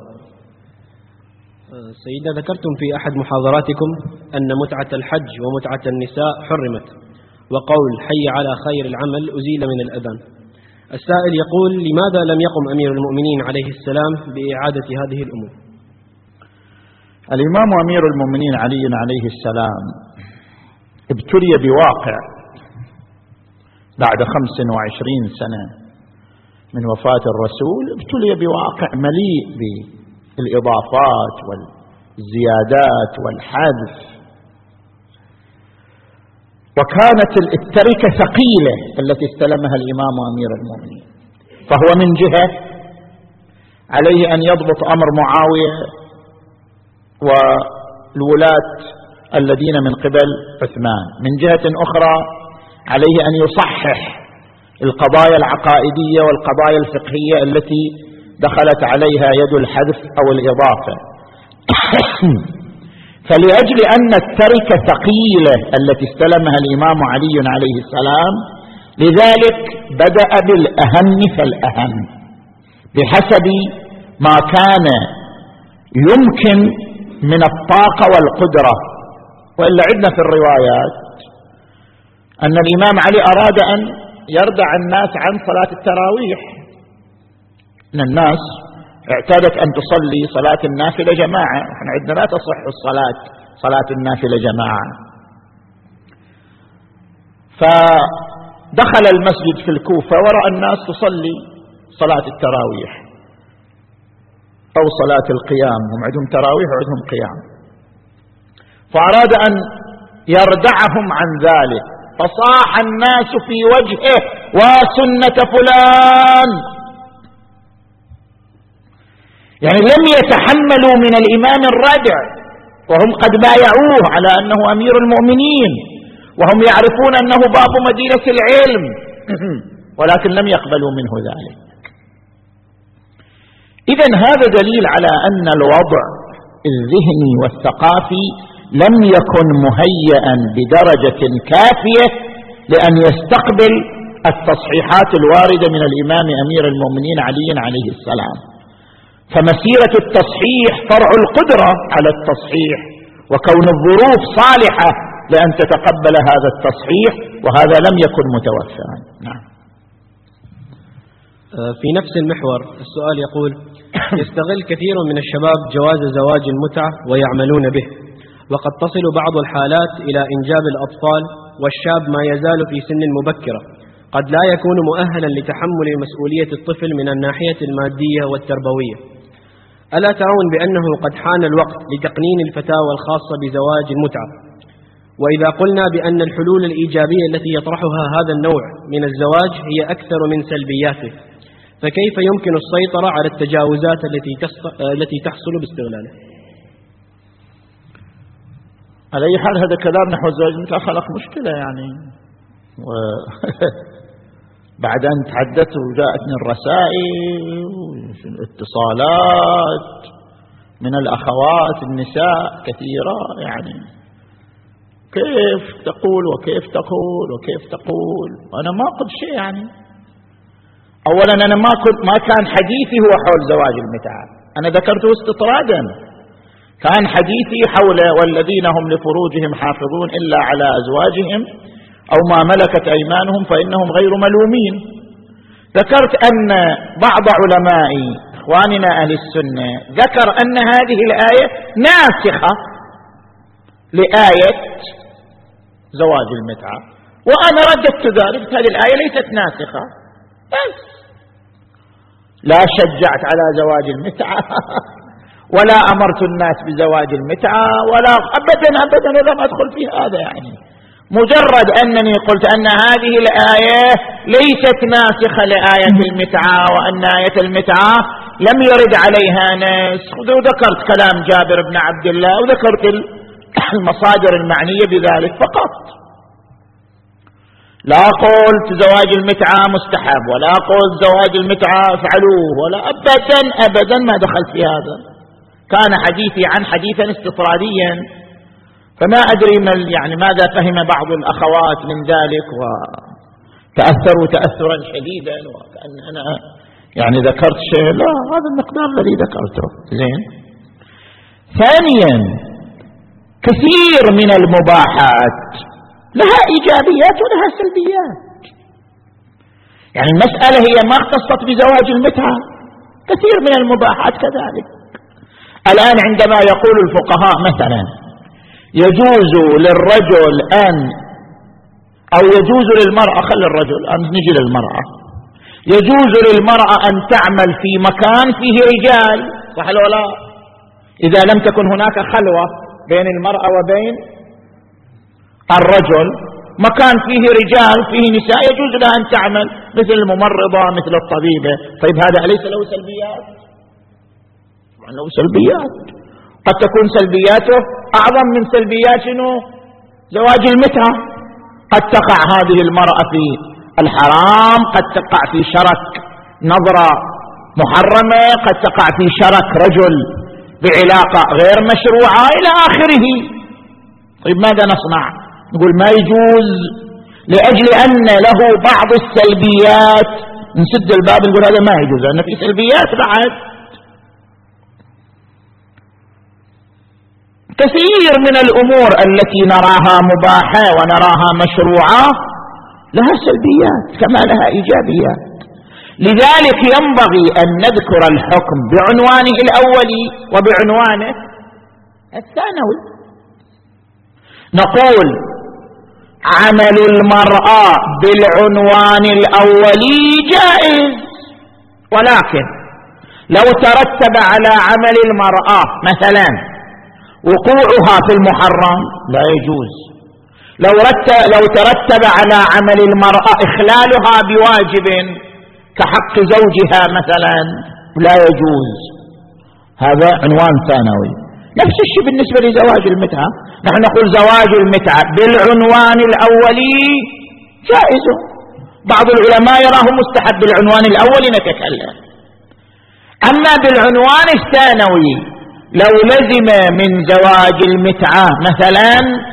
سيدنا ذكرتم في أحد محاضراتكم أن متعة الحج ومتعة النساء حرمت، وقول حي على خير العمل أزيل من الأذان. السائل يقول: لماذا لم يقم أمير المؤمنين عليه السلام بإعادة هذه الأمور؟ الإمام أمير المؤمنين علي عليه السلام ابتلي بواقع بعد خمس وعشرين سنة من وفاة الرسول، ابتلي بواقع مليء بالإضافات والزيادات والحذف، وكانت التركة ثقيلة التي استلمها الإمام أمير المؤمنين. فهو من جهة عليه أن يضبط أمر معاوية والولاة الذين من قبل عثمان، من جهة أخرى عليه أن يصحح القضايا العقائدية والقضايا الفقهية التي دخلت عليها يد الحذف أو الإضافة. فلأجل أن التركة ثقيلة التي استلمها الإمام علي عليه السلام، لذلك بدأ بالأهم فالأهم بحسب ما كان يمكن من الطاقة والقدرة. وإلا عندنا في الروايات أن الإمام علي أراد أن يردع الناس عن صلاة التراويح، أن الناس اعتادت أن تصلي صلاة النافلة جماعة، نحن عندنا لا تصح الصلاة صلاة النافلة جماعة. فدخل المسجد في الكوفة ورأى الناس تصلي صلاة التراويح أو صلاة القيام، هم عندهم تراويح وعندهم قيام، فأراد أن يردعهم عن ذلك، فصاح الناس في وجهه: وسنة فلان. يعني لم يتحملوا من الإمام الردع، وهم قد بايعوه على أنه أمير المؤمنين، وهم يعرفون أنه باب مدينة العلم، ولكن لم يقبلوا منه ذلك. إذن هذا دليل على أن الوضع الذهني والثقافي لم يكن مهيئا بدرجة كافية لأن يستقبل التصحيحات الواردة من الإمام أمير المؤمنين علي عليه السلام. فمسيرة التصحيح فرع القدرة على التصحيح، وكون الظروف صالحة لأن تتقبل هذا التصحيح، وهذا لم يكن متوفرا. نعم. في نفس المحور السؤال يقول: يستغل كثير من الشباب جواز زواج المتعة ويعملون به، وقد تصل بعض الحالات إلى إنجاب الأطفال، والشاب ما يزال في سن مبكرة قد لا يكون مؤهلا لتحمل مسؤولية الطفل من الناحية المادية والتربوية. ألا ترون بأنه قد حان الوقت لتقنين الفتاوى الخاصة بزواج المتعة؟ وإذا قلنا بأن الحلول الإيجابية التي يطرحها هذا النوع من الزواج هي أكثر من سلبياته، فكيف يمكن السيطرة على التجاوزات التي التي تحصل باستغلاله؟ على أي حال هذا كلام نحو الزواج المتعة خلق مشكلة يعني. و... بعد أن تحدثت وجاءتني الرسائل والاتصالات من الأخوات النساء كثيرة، يعني كيف تقول وكيف تقول وكيف تقول، وأنا ما قلت شيء. يعني أولا أنا ما كنت ما كان حديثي هو حول زواج المتعة، أنا ذكرته استطرادا. كان حديثي حول والذين هم لفروجهم حافظون إلا على أزواجهم أو ما ملكت أيمانهم فإنهم غير ملومين. ذكرت أن بعض علماء إخواننا أهل السنة ذكر أن هذه الآية ناسخة لآية زواج المتعة، وأنا رددت ذلك، هذه الآية ليست ناسخة، بس لا شجعت على زواج المتعة ولا أمرت الناس بزواج المتعة ولا أبدا أبدا لم أدخل في هذا. يعني مجرد أنني قلت أن هذه الآية ليست ناسخة لآية المتعة، وأن آية المتعة لم يرد عليها نسخ، وذكرت كلام جابر بن عبد الله وذكرت المصادر المعنية بذلك فقط. لا قلت زواج المتعة مستحب، ولا قلت زواج المتعة افعلوه، ولا أبدا أبدا ما دخلت في هذا. كان حديثي عن حديثا استطراديا، فما أدري ما يعني ماذا فهم بعض الأخوات من ذلك وتأثروا تأثرا شديدا وكأن أنا يعني ذكرت شيء. لا، هذا المقدار الذي ذكرته. زين. ثانيا، كثير من المباحات لها إيجابيات ولها سلبيات. يعني المسألة هي ما اختصت بزواج المتعة، كثير من المباحات كذلك. الآن عندما يقول الفقهاء مثلا يجوز للرجل أن أو يجوز للمرأة، خلي الرجل أن نجي للمرأة، يجوز للمرأة أن تعمل في مكان فيه رجال، صح ولا؟ إذا لم تكن هناك خلوة بين المرأة وبين الرجل، مكان فيه رجال فيه نساء يجوز لها أن تعمل، مثل الممرضة مثل الطبيبة. طيب هذا أليس له سلبيات؟ طبعا له سلبيات، قد تكون سلبياته أعظم من سلبيات شنو؟ زواج المتعة. قد تقع هذه المرأة في الحرام، قد تقع في شرك نظرة محرمة، قد تقع في شرك رجل بعلاقة غير مشروعة إلى آخره. طيب ماذا نصنع؟ نقول ما يجوز لأجل أن له بعض السلبيات، نسد الباب نقول هذا ما يجوز لأن في سلبيات بعد. كثير من الأمور التي نراها مباحة ونراها مشروعة لها سلبيات كما لها إيجابيات. لذلك ينبغي أن نذكر الحكم بعنوانه الأولي وبعنوانه الثانوي. نقول عمل المرأة بالعنوان الأولي جائز، ولكن لو ترتب على عمل المرأة مثلا وقوعها في المحرم لا يجوز. لو, لو ترتب على عمل المرأة إخلالها بواجب كحق زوجها مثلا لا يجوز. هذا عنوان ثانوي. نفس الشيء بالنسبة لزواج المتعة، نحن نقول زواج المتعة بالعنوان الأولي جائز، بعض العلماء يراه مستحب بالعنوان الأولي نتكلم. أما بالعنوان الثانوي لو لزم من زواج المتعة مثلا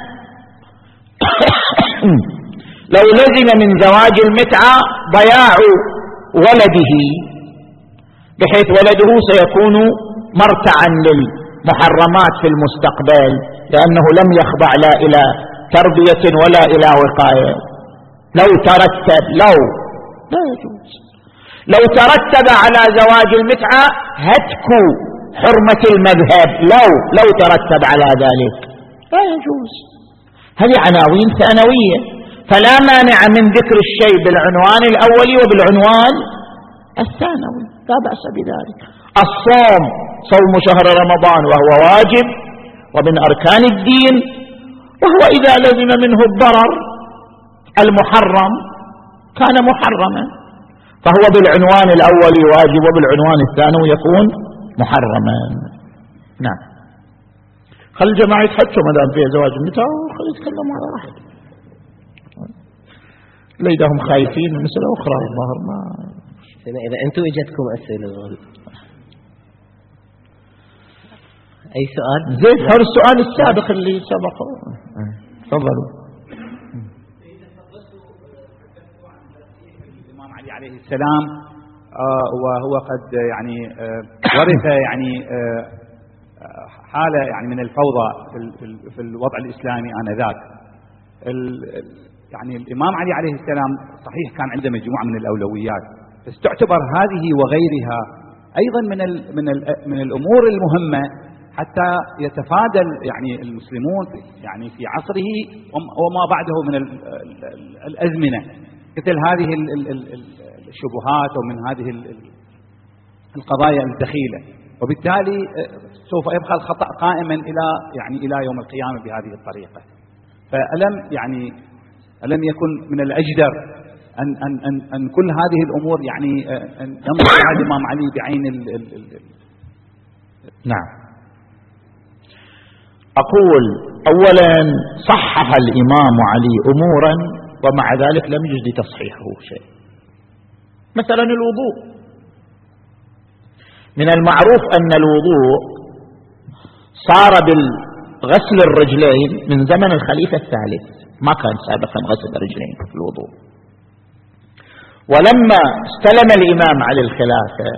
لو لزم من زواج المتعة ضياع ولده بحيث ولده سيكون مرتعا للمحرمات في المستقبل لأنه لم يخضع لا إلى تربية ولا إلى وقاية، لو ترتب لو لا يجوز. لو ترتب على زواج المتعة هتك حرمة المذهب لو لو ترتب على ذلك لا يجوز. هذه عناوين ثانوية، فلا مانع من ذكر الشيء بالعنوان الأولي وبالعنوان الثانوي، لا بأس بذلك. الصوم صوم شهر رمضان وهو واجب ومن أركان الدين، وهو إذا لزم منه الضرر المحرم كان محرما، فهو بالعنوان الأولي واجب وبالعنوان الثانوي يكون محرما. نعم. خل الجماعة يتحكوا ما دام فيها زواج المتعة وخل يتكلموا على راحتهم. ليدهم خايفين من مسألة أخرى الظاهر ما. إذا أنتم إجتكم أسئلة أي سؤال؟ زين هذا السؤال السابق اللي سبقه. تفضلوا. الإمام علي عليه السلام آه وهو قد يعني آه ورث يعني آه حالة يعني من الفوضى في, في الوضع الإسلامي آنذاك. يعني الإمام علي عليه السلام صحيح كان عنده مجموعة من الأولويات، بس تعتبر هذه وغيرها أيضا من ال من ال من الأمور المهمة حتى يتفادى يعني المسلمون يعني في عصره وما بعده من الأزمنة مثل هذه الشبهات ومن هذه القضايا الدخيلة، وبالتالي سوف يبقى الخطأ قائما إلى يعني إلى يوم القيامة بهذه الطريقة. فألم يعني ألم يكن من الأجدر أن أن أن, أن كل هذه الأمور يعني أن ينظر على الإمام علي بعين ال ال ال نعم. أقول أولا صحح الإمام علي أمورا ومع ذلك لم يجد تصحيحه شيء. مثلا الوضوء، من المعروف أن الوضوء صار بالغسل الرجلين من زمن الخليفة الثالث، ما كان سابقا غسل الرجلين في الوضوء. ولما استلم الإمام علي الخلافة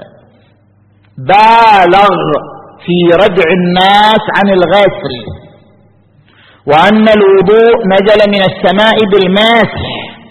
بالغ في ردع الناس عن الغسل، وأن الوضوء نزل من السماء بالمسح،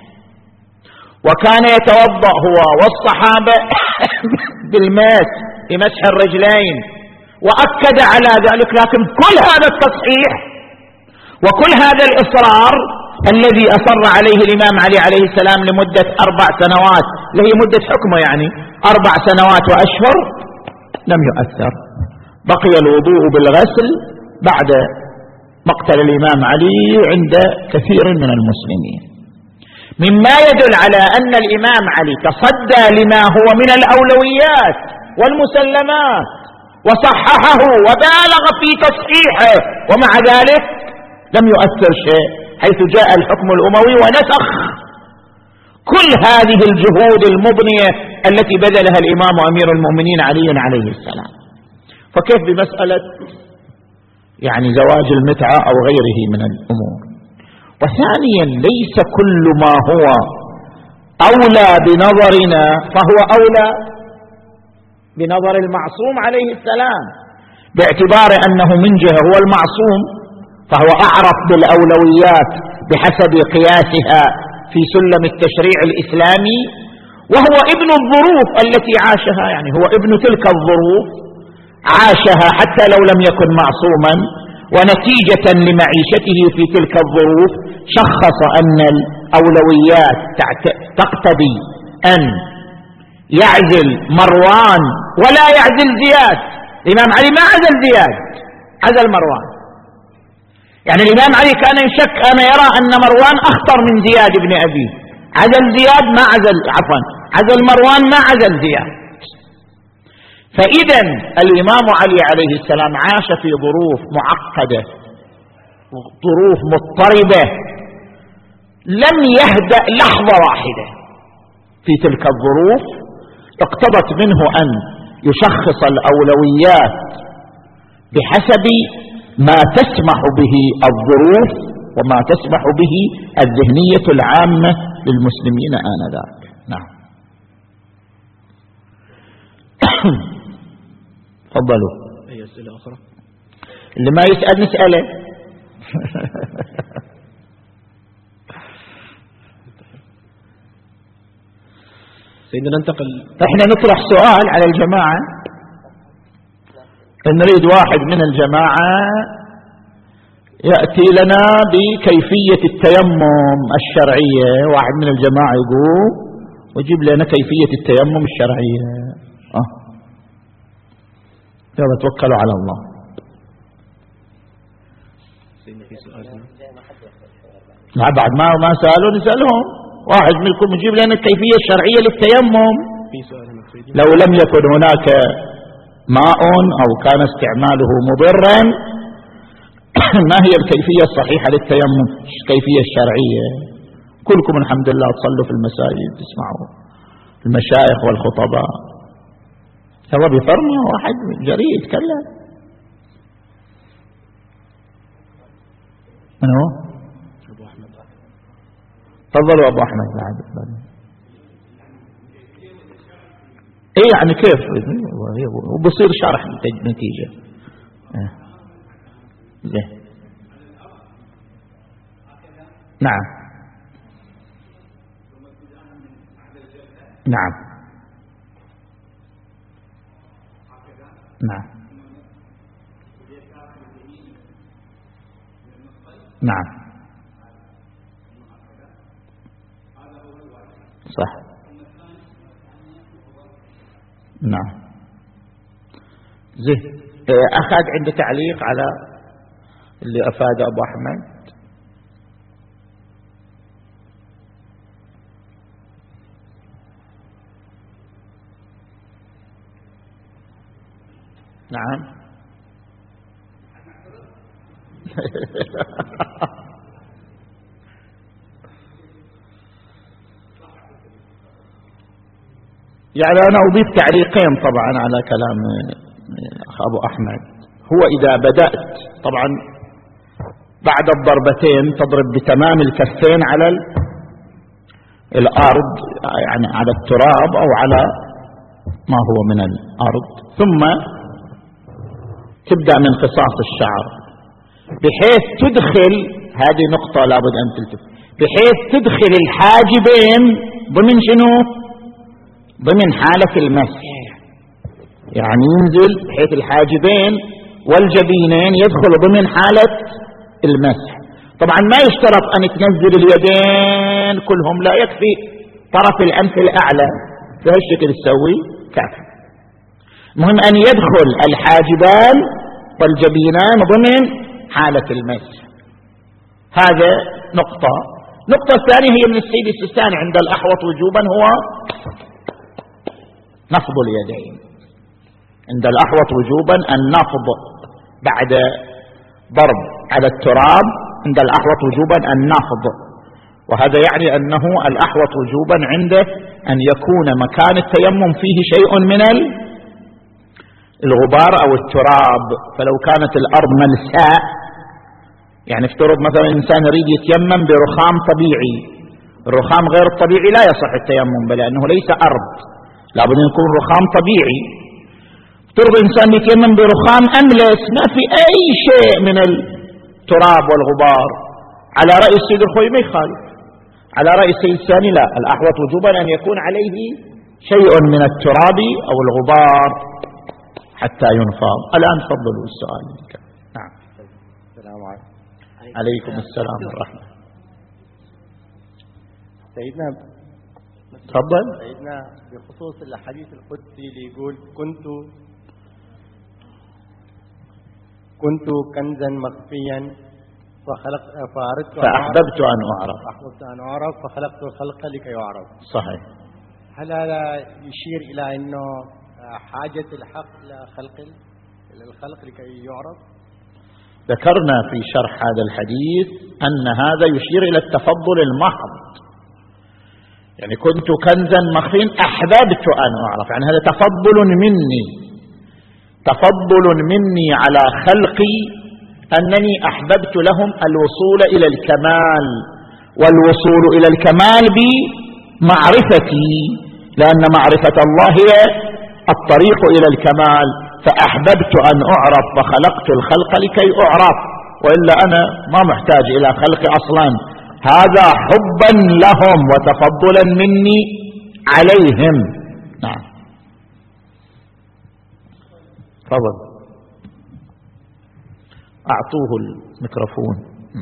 وكان يتوضأ هو والصحابة بالمسح بمسح الرجلين، وأكد على ذلك. لكن كل هذا التصحيح وكل هذا الإصرار الذي أصر عليه الإمام علي عليه السلام لمدة أربع سنوات اللي هي مدة حكمه يعني أربع سنوات وأشهر لم يؤثر، بقي الوضوء بالغسل بعد مقتل الإمام علي عند كثير من المسلمين، مما يدل على أن الإمام علي تصدى لما هو من الأولويات والمسلمات وصححه وبالغ في تصحيحه، ومع ذلك لم يؤثر شيء حيث جاء الحكم الأموي ونسخ كل هذه الجهود المبنية التي بذلها الإمام أمير المؤمنين علي عليه السلام. فكيف بمسألة يعني زواج المتعة أو غيره من الأمور؟ وثانيا ليس كل ما هو أولى بنظرنا فهو أولى بنظر المعصوم عليه السلام، باعتبار أنه من جهة هو المعصوم فهو أعرف بالأولويات بحسب قياسها في سلم التشريع الإسلامي، وهو ابن الظروف التي عاشها، يعني هو ابن تلك الظروف عاشها حتى لو لم يكن معصوما، ونتيجة لمعيشته في تلك الظروف شخص أن الأولويات تقتضي أن يعزل مروان ولا يعزل زياد. الإمام علي ما عزل زياد، عزل مروان. يعني الإمام علي كان يشك، أنا يرى أن مروان أخطر من زياد بن أبي، عزل زياد ما عزل، عفوا عزل مروان ما عزل زياد. فإذا الإمام علي عليه السلام عاش في ظروف معقدة، ظروف مضطربة، لم يهدأ لحظة واحدة في تلك الظروف، اقتضت منه أن يشخص الأولويات بحسب ما تسمح به الظروف وما تسمح به الذهنية العامة للمسلمين آنذاك. نعم. تفضلوا. أي أسئلة أخرى؟ اللي ما يسأل نسأله. سيدنا ننتقل. احنا نطرح سؤال على الجماعة، نريد واحد من الجماعة يأتي لنا بكيفية التيمم الشرعية. واحد من الجماعة يقول ويجيب لنا كيفية التيمم الشرعية. اه يلا توكلوا على الله. سيدنا في سؤال هنا. لا بعد ما ما سألوا نسألهم. واحد منكم يجيب لنا الكيفية الشرعية للتيمم. في سؤال هنا سيدي. لو لم يكن هناك ماء أو كان استعماله مضرا ما هي الكيفية الصحيحة للتيمم، الكيفية الشرعية؟ كلكم الحمد لله تصلوا في المساجد تسمعوا المشايخ والخطباء. هو بفرمه واحد جريء يتكلم. من هو؟ أبو أحمد. تفضلوا أبو أحمد. ايه يعني كيف وبصير شرح نتيجة. زين. نعم نعم نعم نعم صح. نعم زين. أخذ عنده تعليق على اللي أفاد أبو أحمد. نعم. يعني أنا أضيف تعليقين طبعا على كلام أبو أحمد. هو إذا بدأت طبعا بعد الضربتين تضرب بتمام الكفين على الأرض، يعني على التراب أو على ما هو من الأرض، ثم تبدأ من قصاص الشعر بحيث تدخل، هذه نقطة لابد أن تلتفت، بحيث تدخل الحاجبين ضمن شنو؟ ضمن حالة المسح. يعني ينزل بحيث الحاجبين والجبينين يدخل ضمن حالة المسح. طبعا ما يشترط أن تنزل اليدين كلهم، لا يكفي طرف الأنف الأعلى بهالشكل تسوي كافي. المهم أن يدخل الحاجبان والجبينان ضمن حالة المسح. هذا نقطة. النقطة الثانية هي من السيد السيستاني عند الأحوط وجوبا هو نفض اليدين. عند الأحوط وجوبا النفض بعد ضرب على التراب، عند الأحوط وجوبا النفض، وهذا يعني أنه الأحوط وجوبا عنده أن يكون مكان التيمم فيه شيء من الغبار أو التراب. فلو كانت الأرض ملساء، يعني افترض مثلا إنسان يريد يتيمم برخام طبيعي، الرخام غير الطبيعي لا يصح التيمم به لأنه ليس أرض، لابد أن يكون رخام طبيعي. افترض إنسان يتيمم برخام أملس ما في أي شيء من التراب والغبار، على رأي السيد الخوي ما يخالف، على رأي السيد الثاني لا، الأحوط وجوبا أن يكون عليه شيء من التراب أو الغبار حتى ينفض. الآن تفضلوا السؤال. نعم. السلام عليكم. عليكم السلام ورحمة. سيدنا تفضل. سيدنا بخصوص الحديث القدسي اللي يقول كنت كنت كنزا مخفيا فخلق فأردت فأحببت أن أعرف فأحببت أن أعرف فخلقت الخلق لكي يعرف. صحيح. هل هذا يشير إلى أنه حاجة الحق إلى خلق الخلق لكي يعرف؟ ذكرنا في شرح هذا الحديث أن هذا يشير إلى التفضل المحض، يعني كنت كنزا مخفيا أحببت أن أعرف، يعني هذا تفضل مني، تفضل مني على خلقي أنني أحببت لهم الوصول إلى الكمال، والوصول إلى الكمال بمعرفتي، لأن معرفة الله هي الطريق إلى الكمال. فأحببت أن أعرف فخلقت الخلق لكي أعرف، وإلا أنا ما محتاج إلى خلق أصلا، هذا حبا لهم وتفضلا مني عليهم. نعم. تفضل. أعطوه الميكروفون.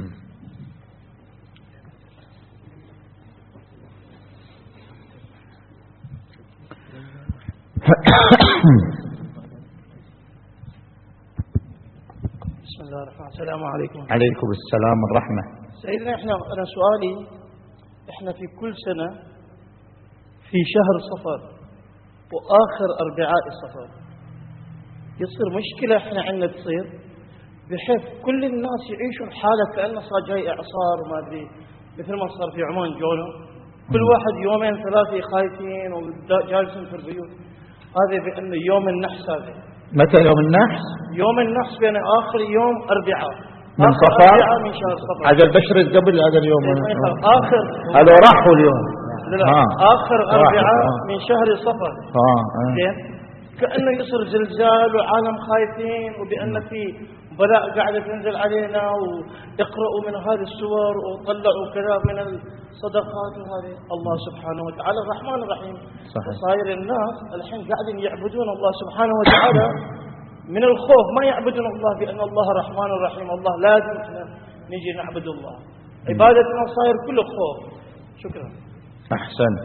بسم الله الرحمن الرحيم. السلام عليكم. عليكم السلام والرحمة. سيدنا احنا انا سؤالي، احنا في كل سنة في شهر صفر واخر اربعاء الصفر يصير مشكلة احنا عندنا تصير، بحيث كل الناس يعيشون حالة كأنه صار جاي اعصار وما ادري، مثل ما صار في عمان جونو، كل واحد يومين ثلاثة خايفين وجالسين في البيوت. هذا بأنه يوم النحس. هذا متى يوم النحس؟ يوم النحس بين آخر يوم أربعاء من صفر، من شهر صفر. هذا البشر قبل هذا اليوم آخر هذا راحوا اليوم لا لا آه. آخر أربعاء آه. من شهر صفر. آه. آه. زين، كأنه يصير زلزال وعالم خايفين، وبأن في بلاء قاعدة تنزل علينا، ويقرأوا من هذه السور وطلعوا كذا من الصدقات، وهذه الله سبحانه وتعالى الرحمن الرحيم. صاير الناس الحين قاعدين يعبدون الله سبحانه وتعالى من الخوف، ما يعبدون الله بأن الله الرحمن الرحيم، الله لازم احنا نجي نعبد الله، عبادتنا صاير كله خوف. شكرا. أحسنت.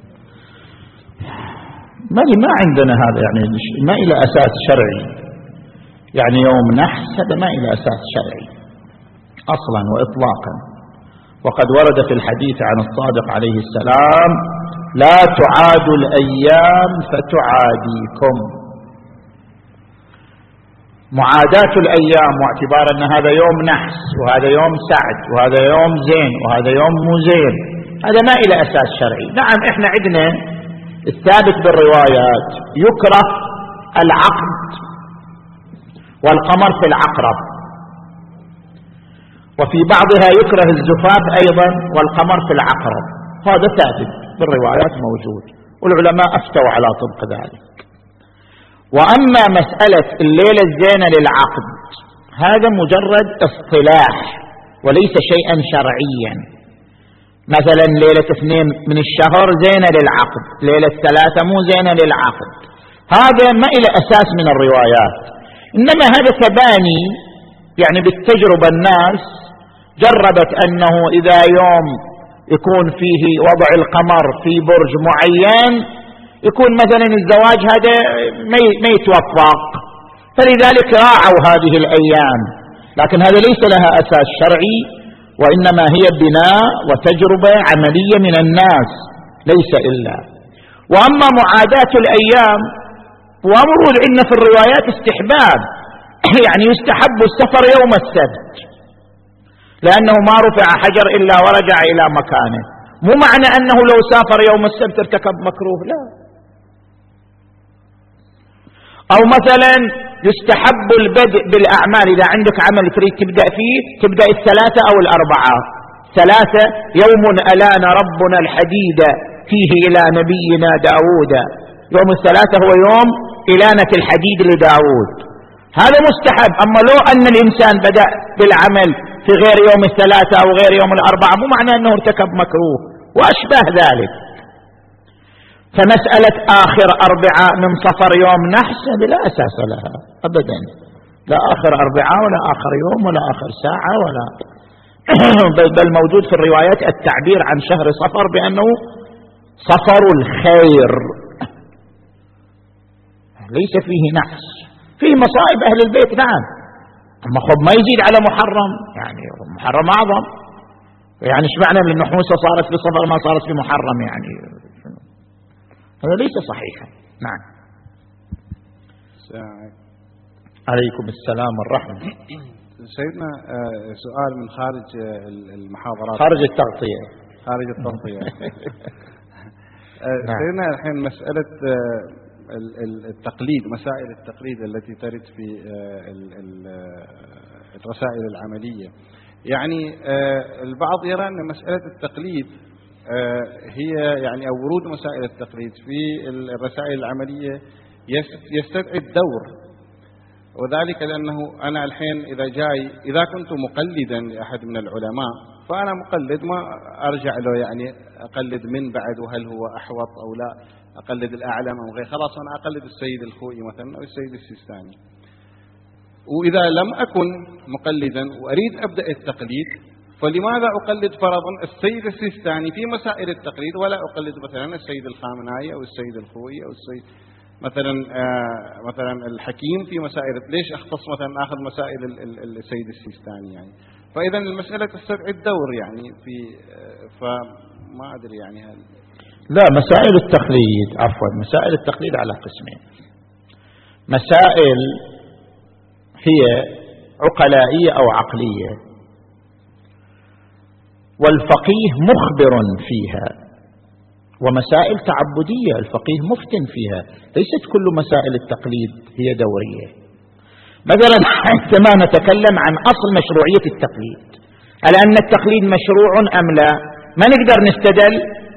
ما ما عندنا هذا، يعني ما إلى أساس شرعي، يعني يوم نحس هذا ما إلى أساس شرعي أصلا وإطلاقا. وقد ورد في الحديث عن الصادق عليه السلام: لا تعاد الأيام فتعاديكم. معاداة الأيام واعتبار أن هذا يوم نحس وهذا يوم سعد وهذا يوم زين وهذا يوم مو زين، هذا ما إلى أساس شرعي. نعم إحنا عندنا الثابت بالروايات يكره العقد والقمر في العقرب، وفي بعضها يكره الزفاف أيضا والقمر في العقرب، هذا ثابت بالروايات موجود، والعلماء أفتوا على طبق ذلك. وأما مسألة الليلة الزينة للعقد هذا مجرد اصطلاح وليس شيئا شرعيا. مثلا ليلة اثنين من الشهر زينة للعقد، ليلة ثلاثة مو زينة للعقد، هذا ما إلى أساس من الروايات، إنما هذا تباني، يعني بالتجربة الناس جربت أنه إذا يوم يكون فيه وضع القمر في برج معين يكون مثلا الزواج هذا ما يتوفق، فلذلك راعوا هذه الأيام، لكن هذا ليس لها أساس شرعي، وإنما هي بناء وتجربة عملية من الناس ليس إلا. وأما معاداة الأيام ومرود عندنا في الروايات استحباب، يعني يستحب السفر يوم السبت، لأنه ما رفع حجر إلا ورجع إلى مكانه، مو معنى أنه لو سافر يوم السبت ارتكب مكروه، لا. أو مثلا يستحب البدء بالأعمال، إذا عندك عمل تريد تبدأ فيه تبدأ الثلاثة أو الأربعة. ثلاثة: يوم ألان ربنا الحديد فيه إلى نبينا داود. يوم الثلاثة هو يوم إلانة الحديد لداود، هذا مستحب. أما لو أن الإنسان بدأ بالعمل في غير يوم الثلاثة أو غير يوم الأربعة مو معنى أنه ارتكب مكروه وأشبه ذلك. فمسألة آخر أربعاء من صفر يوم نحس لا أساس لها أبدا، لا آخر أربعاء ولا آخر يوم ولا آخر ساعة ولا بل موجود في الروايات التعبير عن شهر صفر بأنه صفر الخير، ليس فيه نحس، فيه مصائب أهل البيت نعم، أما خب ما يزيد على محرم، يعني محرم أعظم، يعني ايش معنى النحوسة صارت في صفر ما صارت في محرم؟ يعني هذا ليس صحيحا. نعم. عليكم السلام والرحمة. سيدنا سؤال من خارج المحاضرات، خارج التغطية خارج التغطية سيدنا الحين مسألة التقليد، مسائل التقليد التي ترد في الرسائل العملية، يعني البعض يرى أن مسألة التقليد هي يعني أو ورود مسائل التقليد في الرسائل العملية يستدعي الدور، وذلك لأنه أنا الحين إذا جاي إذا كنت مقلدا لأحد من العلماء فأنا مقلد، ما أرجع له يعني أقلد من بعد وهل هو أحوط أو لا، أقلد الأعلم أو غير، خلاص أنا أقلد السيد الخوئي مثلا أو السيد السيستاني. وإذا لم أكن مقلدا وأريد أبدأ التقليد فلماذا أقلد فرضا السيد السيستاني في مسائل التقليد ولا أقلد مثلا السيد الخامنائي أو السيد الخوئي أو السيد مثلا آه مثلا الحكيم في مسائل، ليش أختص مثلا أخذ مسائل السيد السيستاني؟ يعني فإذا المسألة تستدعي الدور يعني في آه فما أدري يعني هل لا. مسائل التقليد عفوا مسائل التقليد على قسمين: مسائل هي عقلائية أو عقلية، والفقيه مخبر فيها، ومسائل تعبدية الفقيه مفتن فيها، ليست كل مسائل التقليد هي دورية. مثلا عندما نتكلم عن أصل مشروعية التقليد، هل أن التقليد مشروع أم لا؟ ما نقدر نستدل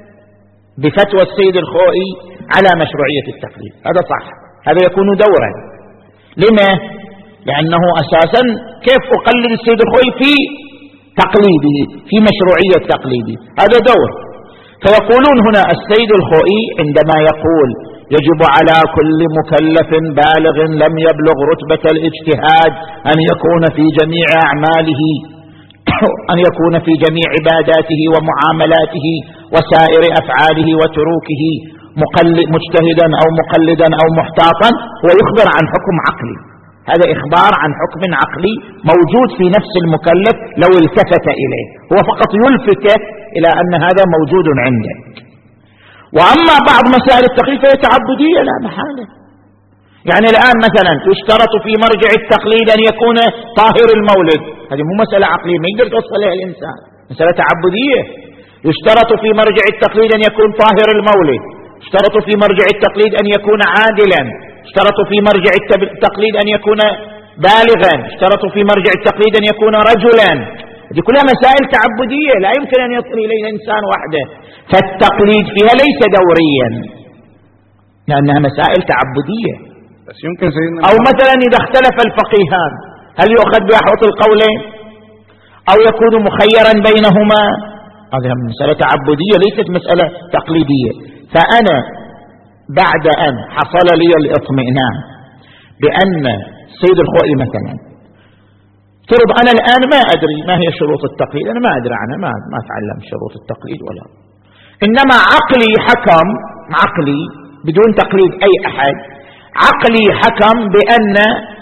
بفتوى السيد الخوئي على مشروعية التقليد، هذا صح، هذا يكون دورا. لما؟ لأنه أساسا كيف أقلد السيد الخوئي في تقليده في مشروعية تقليدي، هذا دور. فيقولون هنا السيد الخوئي عندما يقول يجب على كل مكلف بالغ لم يبلغ رتبة الاجتهاد أن يكون في جميع أعماله أن يكون في جميع عباداته ومعاملاته وسائر أفعاله وتروكه مجتهدا أو مقلدا أو محتاطا، ويخبر عن حكم عقلي، هذا إخبار عن حكم عقلي موجود في نفس المكلف لو التفت إليه، هو فقط يلفت إلى أن هذا موجود عندك. وأما بعض مسائل التقليد فهي تعبدية لا محالة، يعني الآن مثلا يشترط في مرجع التقليد أن يكون طاهر المولد، هذه مو مسألة عقلية ما يقدر توصل لها الإنسان، مسألة تعبدية. يشترط في مرجع التقليد أن يكون طاهر المولد، يشترط في مرجع التقليد أن يكون عادلا، اشترط في مرجع التقليد أن يكون بالغا، اشترط في مرجع التقليد أن يكون رجلا، هذه كلها مسائل تعبدية لا يمكن أن يصل إليها إنسان وحده، فالتقليد فيها ليس دوريا لأنها مسائل تعبدية. بس يمكن سيدنا أو مثلا إذا اختلف الفقيهان هل يؤخذ بأحوط القولين أو يكون مخيرا بينهما، هذه مسألة تعبدية ليست مسألة تقليدية. فأنا بعد أن حصل لي الاطمئنان بأن سيد الخوئي مثلا فرض أنا الآن ما أدري ما هي شروط التقليد، أنا ما أدري عنها، ما ما أتعلم شروط التقليد ولا، إنما عقلي حكم، عقلي بدون تقليد أي أحد، عقلي حكم بأن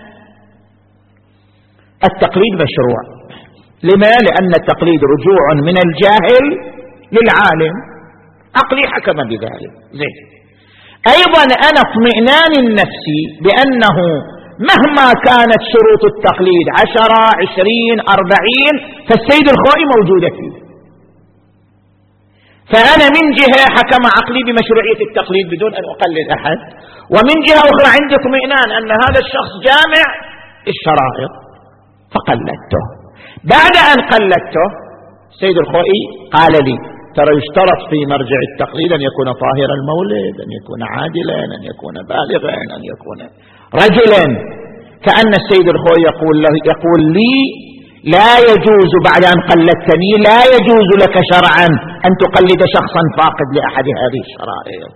التقليد مشروع. لما؟ لأن التقليد رجوع من الجاهل للعالم، عقلي حكم بذلك. زين. أيضا أنا اطمئنان النفسي بأنه مهما كانت شروط التقليد عشرة عشرين أربعين فالسيد الخوئي موجودة فيه، فأنا من جهة حكم عقلي بمشروعية التقليد بدون أن أقلد أحد، ومن جهة أخرى عندي اطمئنان أن هذا الشخص جامع الشرائط فقلدته. بعد أن قلدته سيد الخوئي قال لي ترى يشترط في مرجع التقليد أن يكون طاهر المولد، أن يكون عادلا، أن يكون بالغا، أن يكون رجلا. كأن السيد الخوئي يقول, له يقول لي لا يجوز بعد أن قلدتني لا يجوز لك شرعا أن تقلد شخصا فاقد لأحد هذه الشرائط.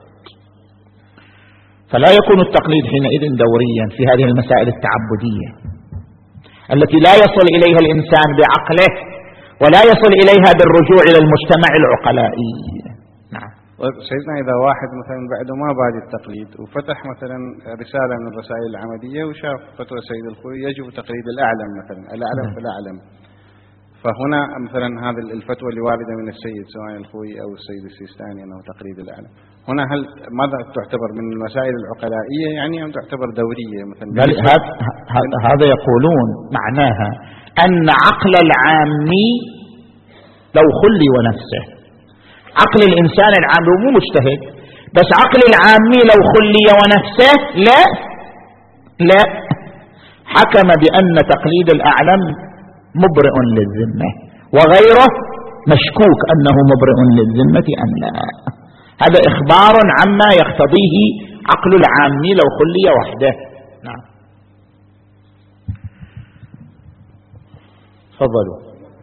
فلا يكون التقليد حينئذ دوريا في هذه المسائل التعبدية التي لا يصل إليها الإنسان بعقله ولا يصل إليها بالرجوع إلى المجتمع العقلائي. نعم. سيدنا إذا واحد مثلا بعد ما بعد التقليد وفتح مثلا رسالة من الرسائل العملية وشاف فتوى سيد الخوئي يجب تقليد الأعلم مثلا الأعلم فالأعلم، فهنا مثلا هذه الفتوى اللي واردة من السيد سواء الخوئي أو السيد السيستاني أنه تقليد الأعلم، هنا هل ماذا تعتبر من المسائل العقلائية يعني أم تعتبر دورية مثلا؟ هذا يقولون معناها أن عقل العامي لو خلي ونفسه، عقل الإنسان العامي مو مجتهد بس عقل العامي لو خلي ونفسه لا لا حكم بأن تقليد الأعلم مبرئ للذمة وغيره مشكوك أنه مبرئ للذمة أم لا. هذا إخبار عما يقتضيه عقل العامي لو خلي وحده. نعم. تفضلوا.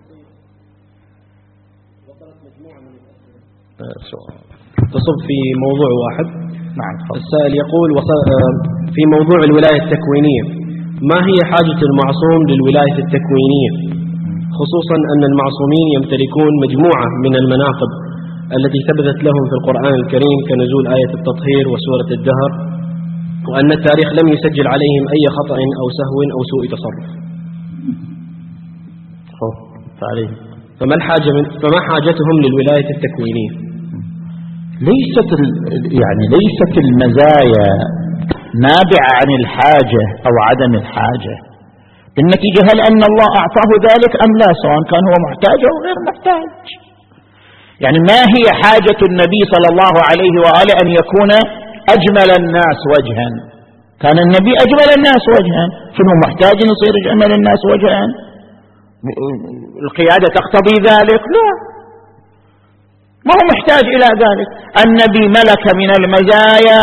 تصب في موضوع واحد. نعم. السائل يقول في موضوع الولاية التكوينية، ما هي حاجة المعصوم للولاية التكوينية، خصوصا أن المعصومين يمتلكون مجموعة من المناقب التي ثبتت لهم في القرآن الكريم كنزول آية التطهير وسورة الدهر، وأن التاريخ لم يسجل عليهم أي خطأ أو سهو أو سوء تصرف. فما الحاجة من فما حاجتهم للولاية التكوينية؟ ليست يعني ليست المزايا نابعة عن الحاجة أو عدم الحاجة، بالنتيجة هل أن الله أعطاه ذلك أم لا، سواء كان هو محتاج أو غير محتاج. يعني ما هي حاجة النبي صلى الله عليه وآله أن يكون أجمل الناس وجها؟ كان النبي أجمل الناس وجها، شنو محتاج يصير أجمل الناس وجها؟ القيادة تقتضي ذلك؟ لا، ما هو محتاج إلى ذلك. النبي ملك من المزايا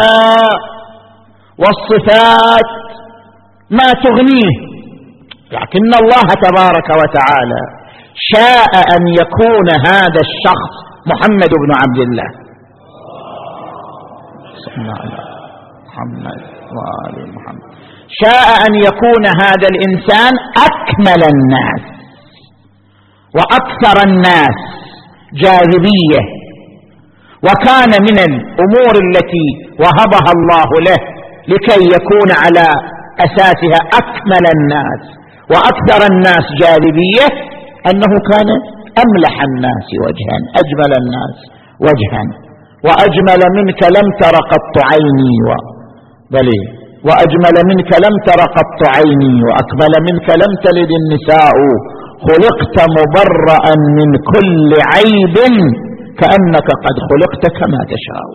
والصفات ما تغنيه، لكن الله تبارك وتعالى شاء أن يكون هذا الشخص محمد بن عبد الله صلى الله عليه محمد وآل محمد، شاء أن يكون هذا الإنسان أكمل الناس وأكثر الناس جاذبية، وكان من الأمور التي وهبها الله له لكي يكون على أساسها أكمل الناس وأكثر الناس جاذبية أنه كان أملح الناس وجها، أجمل الناس وجها، وأجمل منك لم تر قط عيني و... بلي وأجمل منك لم تر قط عيني وأكمل منك لم تلد النساء، خلقت مبرأ من كل عيب كأنك قد خلقت كما تشاء.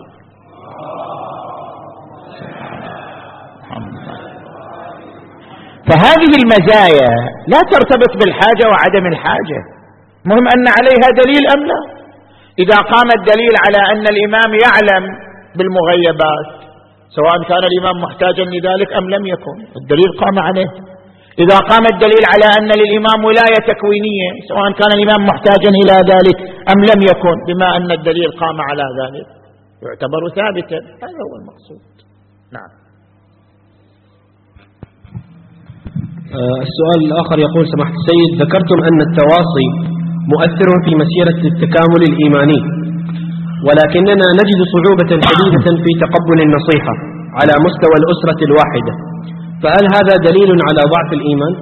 فهذه المزايا لا ترتبط بالحاجة وعدم الحاجة، مهم أن عليها دليل أم لا. إذا قام الدليل على أن الإمام يعلم بالمغيبات سواء كان الإمام محتاجا لذلك أم لم يكن، الدليل قام عليه. إذا قام الدليل على أن للإمام ولاية تكوينية سواء كان الإمام محتاجا إلى ذلك أم لم يكن، بما أن الدليل قام على ذلك يعتبر ثابتا. هذا هو المقصود. نعم. السؤال الآخر يقول: سماحة السيد، ذكرتم أن التواصي مؤثر في مسيرة التكامل الإيماني، ولكننا نجد صعوبة شديدة في تقبل النصيحة على مستوى الأسرة الواحدة، فهل هذا دليل على ضعف الإيمان؟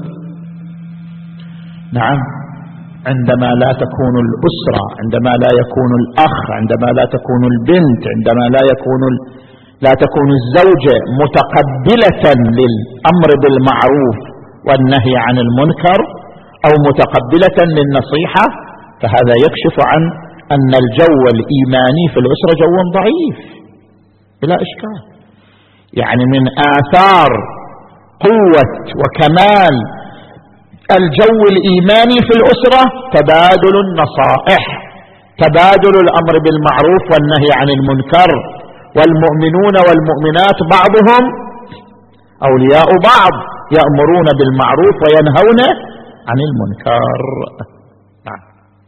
نعم، عندما لا تكون الأسرة، عندما لا يكون الأخ، عندما لا تكون البنت، عندما لا يكون ال... لا تكون الزوجة متقبلة للأمر بالمعروف والنهي عن المنكر أو متقبلة للنصيحة، فهذا يكشف عن أن الجو الإيماني في الأسرة جو ضعيف بلا إشكال. يعني من آثار قوة وكمال الجو الإيماني في الأسرة تبادل النصائح، تبادل الأمر بالمعروف والنهي عن المنكر، والمؤمنون والمؤمنات بعضهم أولياء بعض، يأمرون بالمعروف وينهون عن المنكر. نعم.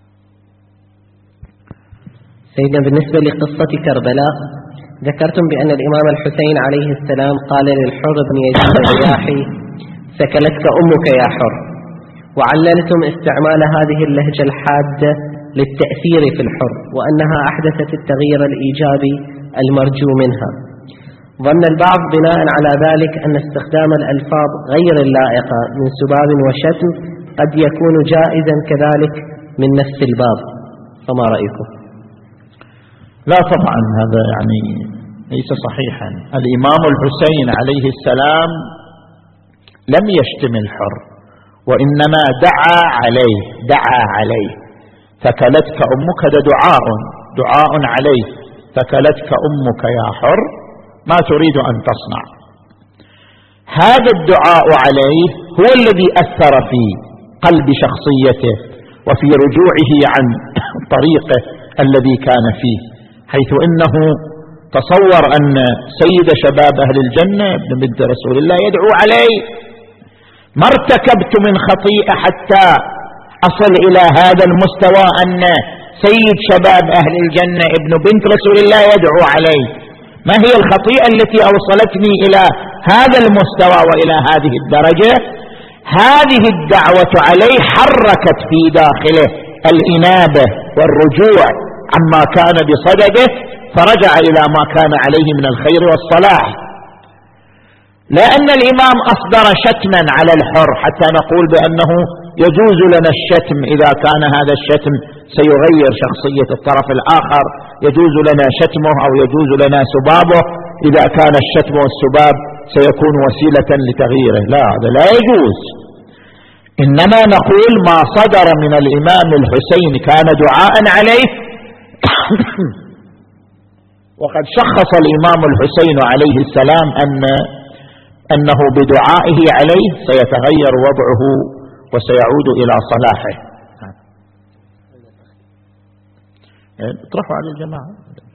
سيدنا، بالنسبة لقصة كربلاء ذكرتم بأن الإمام الحسين عليه السلام قال للحر بن يزيد الرياحي: سكلتك أمك يا حر، وعللتم استعمال هذه اللهجة الحادة للتأثير في الحر، وأنها أحدثت التغيير الإيجابي المرجو منها. ظن البعض بناء على ذلك أن استخدام الألفاظ غير اللائقة من سباب وشتم قد يكون جائزا كذلك من نفس الباب، فما رأيكم؟ لا طبعا، هذا يعني ليس صحيحا. الإمام الحسين عليه السلام لم يشتم الحر، وإنما دعا عليه دعا عليه ثكلتك أمك، هذا دعاء دعاء عليه. ثكلتك أمك يا حر، ما تريد أن تصنع. هذا الدعاء عليه هو الذي أثر في قلب شخصيته وفي رجوعه عن طريقه الذي كان فيه، حيث إنه تصور أن سيد شباب أهل الجنة ابن بنت رسول الله يدعو عليه. ما ارتكبت من خطيئة حتى أصل إلى هذا المستوى أن سيد شباب أهل الجنة ابن بنت رسول الله يدعو عليه. ما هي الخطيئة التي أوصلتني إلى هذا المستوى وإلى هذه الدرجة؟ هذه الدعوة عليه حركت في داخله الإنابة والرجوع عما كان بصدده، فرجع إلى ما كان عليه من الخير والصلاح. لا أن الإمام أصدر شتما على الحر حتى نقول بأنه يجوز لنا الشتم إذا كان هذا الشتم سيغير شخصية الطرف الآخر، يجوز لنا شتمه أو يجوز لنا سبابه إذا كان الشتم والسباب سيكون وسيلة لتغييره. لا، هذا لا يجوز. إنما نقول ما صدر من الإمام الحسين كان دعاء عليه وقد شخص الإمام الحسين عليه السلام أن أنه بدعائه عليه سيتغير وضعه وسيعود إلى صلاحه. اطرحوا على الجماعة.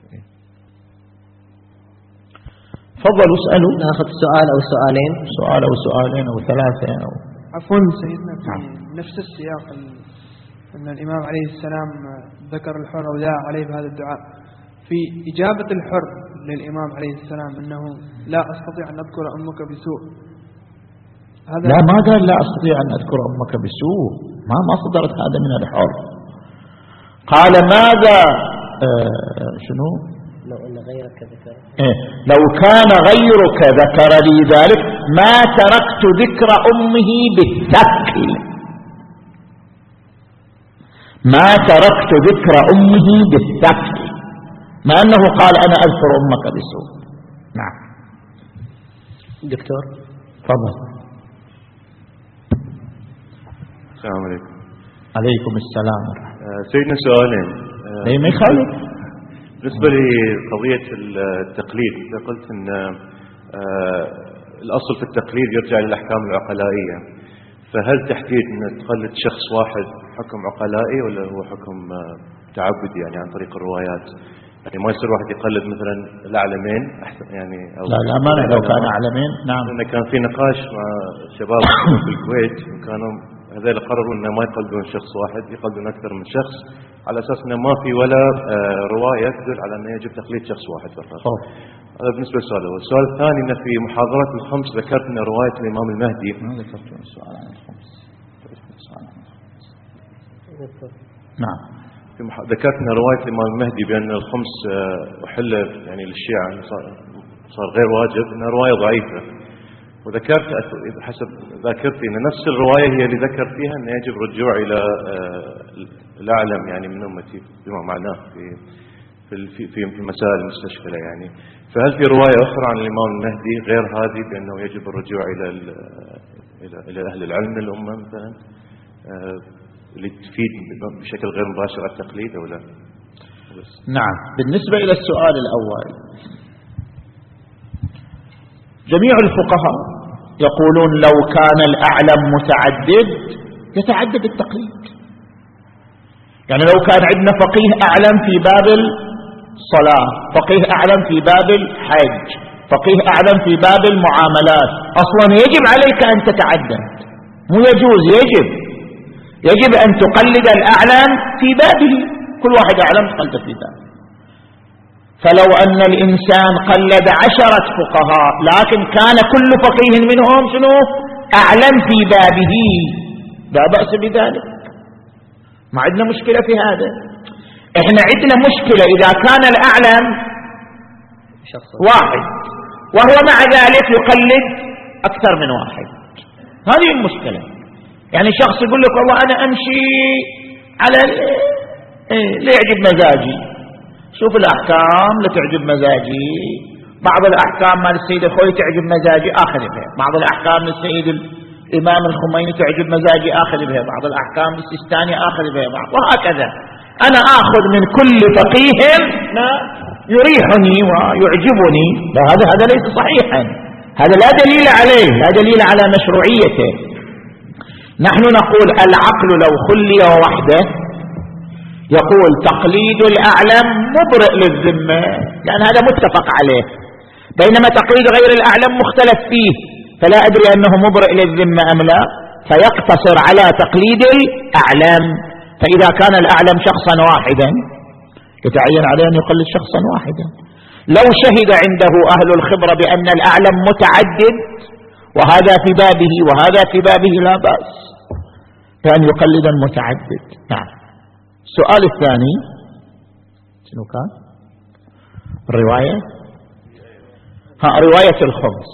تفضلوا اسألوا. ناخذ سؤال أو سؤالين. سؤال أو سؤالين أو ثلاثة أو عفوا سيدنا، في نفس السياق أن الإمام عليه السلام ذكر الحر ودعا عليه بهذا الدعاء، في إجابة الحر للإمام عليه السلام أنه لا أستطيع أن أذكر أمك بسوء، هذا لا، ما قال لا أستطيع أن أذكر أمك بسوء، ما ما صدرت هذا من الحر. قال ماذا آه شنو لو أن غيرك ذكر إيه؟ لو كان غيرك ذكر لي ذلك ما تركت ذكر أمه بالثقل، ما تركت ذكر أمه بالثقل، ما أنه قال أنا أذكر أمك بسوء. نعم. دكتور تفضل. السلام عليكم. عليكم السلام. آه سيدنا سؤالين. آه ما يخالف. بالنسبة لقضية التقليد، قلت أن آه الأصل في التقليد يرجع للأحكام العقلائية، فهل تحديد أن تقلد شخص واحد حكم عقلائي ولا هو حكم آه تعبدي يعني عن طريق الروايات؟ يعني ما يصير واحد يقلد مثلا الأعلمين أحسن يعني أو لا لا ما لو كان أعلمين. نعم. لأن كان في نقاش مع شباب في الكويت وكانوا هذول قرروا أن ما يقلدون شخص واحد، يقلدون أكثر من شخص، على أساس أنه ما في ولا آه رواية تدل على أنه يجب تقليد شخص واحد فقط. هذا بالنسبة للسؤال الأول. السؤال الثاني أن في محاضرات الخمس ذكرت أن رواية الإمام المهدي. ما ذكرت السؤال عن الخمس. نعم. في مح... ذكرت أن رواية الإمام المهدي بأن الخمس أحل يعني للشيعة صار... صار غير واجب، أنها رواية ضعيفة. وذكرت حسب ذاكرتي أن نفس الرواية هي اللي ذكر فيها أن يجب الرجوع إلى الأعلم يعني من أمتي بما معناه في في في المسائل المستشكلة يعني. فهل في رواية أخرى عن الإمام المهدي غير هذه بأنه يجب الرجوع إلى إلى إلى أهل العلم من الأمة مثلا اللي تفيد بشكل غير مباشر التقليد أو لا؟ بس. نعم. بالنسبة إلى السؤال الأول، جميع الفقهاء يقولون لو كان الأعلم متعدد يتعدد التقليد. يعني لو كان عندنا فقيه أعلم في باب الصلاة، فقيه أعلم في باب الحج، فقيه أعلم في باب المعاملات، أصلا يجب عليك أن تتعدد، مو يجوز، يجب يجب أن تقلد الأعلم في بابه، كل واحد أعلم تقلد في بابه. فلو أن الإنسان قلد عشرة فقهاء لكن كان كل فقيه منهم شنو أعلم في بابه، لا بأس بذلك، ما عندنا مشكلة في هذا. احنا عندنا مشكلة إذا كان الأعلم واحد وهو مع ذلك يقلد أكثر من واحد، هذه المشكلة. يعني شخص يقول لك والله أنا أمشي على اللي يعجب مزاجي، شوف الأحكام اللي تعجب مزاجي، بعض الأحكام مال السيد الخوي تعجب مزاجي آخذ بها، بعض الأحكام للسيد الإمام الخميني تعجب مزاجي آخذ بها، بعض الأحكام للسيستاني آخذ بها، وهكذا. أنا آخذ من كل فقيه ما يريحني ويعجبني، هذا هذا ليس صحيحا، هذا لا دليل عليه، لا دليل على مشروعيته. نحن نقول العقل لو خلي وحده يقول تقليد الأعلم مبرئ للذمة، لأن هذا متفق عليه، بينما تقليد غير الأعلم مختلف فيه، فلا أدري أنه مبرئ للذمة أم لا، فيقتصر على تقليد الأعلم. فإذا كان الأعلم شخصا واحدا يتعين عليه أن يقلد شخصا واحدا. لو شهد عنده أهل الخبرة بأن الأعلم متعدد وهذا في بابه وهذا في بابه لا بأس كان يقلد المتعدد. نعم. السؤال الثاني شنو كان؟ الرواية ها رواية الخمس.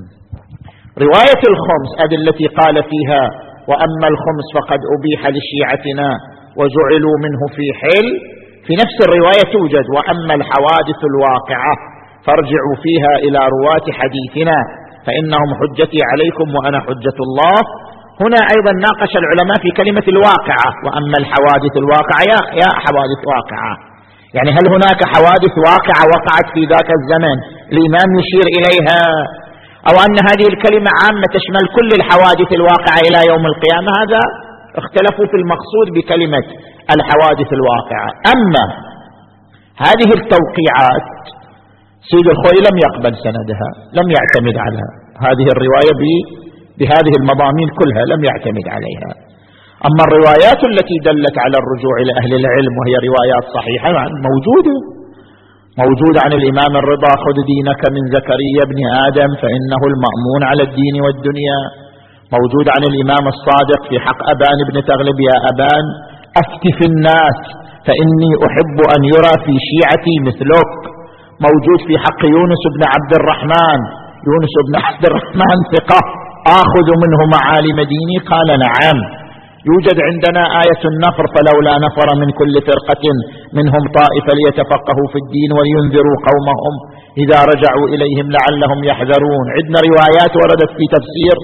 رواية الخمس هذه التي قال فيها وأما الخمس فقد أبيح لشيعتنا وجعلوا منه في حل، في نفس الرواية توجد وأما الحوادث الواقعة فارجعوا فيها إلى رواة حديثنا فإنهم حجتي عليكم وأنا حجة الله. هنا أيضا ناقش العلماء في كلمة الواقعة، وأما الحوادث الواقعة يا, يا حوادث واقعة، يعني هل هناك حوادث واقعة وقعت في ذاك الزمن الإمام يشير إليها، أو أن هذه الكلمة عامة تشمل كل الحوادث الواقعة إلى يوم القيامة؟ هذا اختلفوا في المقصود بكلمة الحوادث الواقعة. أما هذه التوقيعات سيد الخوي لم يقبل سندها، لم يعتمد على هذه الرواية بهذه المضامين كلها، لم يعتمد عليها. أما الروايات التي دلت على الرجوع إلى أهل العلم وهي روايات صحيحة موجودة، موجود عن الإمام الرضا خذ دينك من زكريا بن آدم فإنه المأمون على الدين والدنيا، موجود عن الإمام الصادق في حق أبان بن تغلب يا أبان أفتي في الناس فإني أحب أن يرى في شيعتي مثلك، موجود في حق يونس بن عبد الرحمن، يونس بن عبد الرحمن ثقة آخذ منه معالم ديني قال نعم. يوجد عندنا آية النفر فلولا نفر من كل فرقة منهم طائفة ليتفقهوا في الدين ولينذروا قومهم إذا رجعوا إليهم لعلهم يحذرون. عندنا روايات وردت في تفسير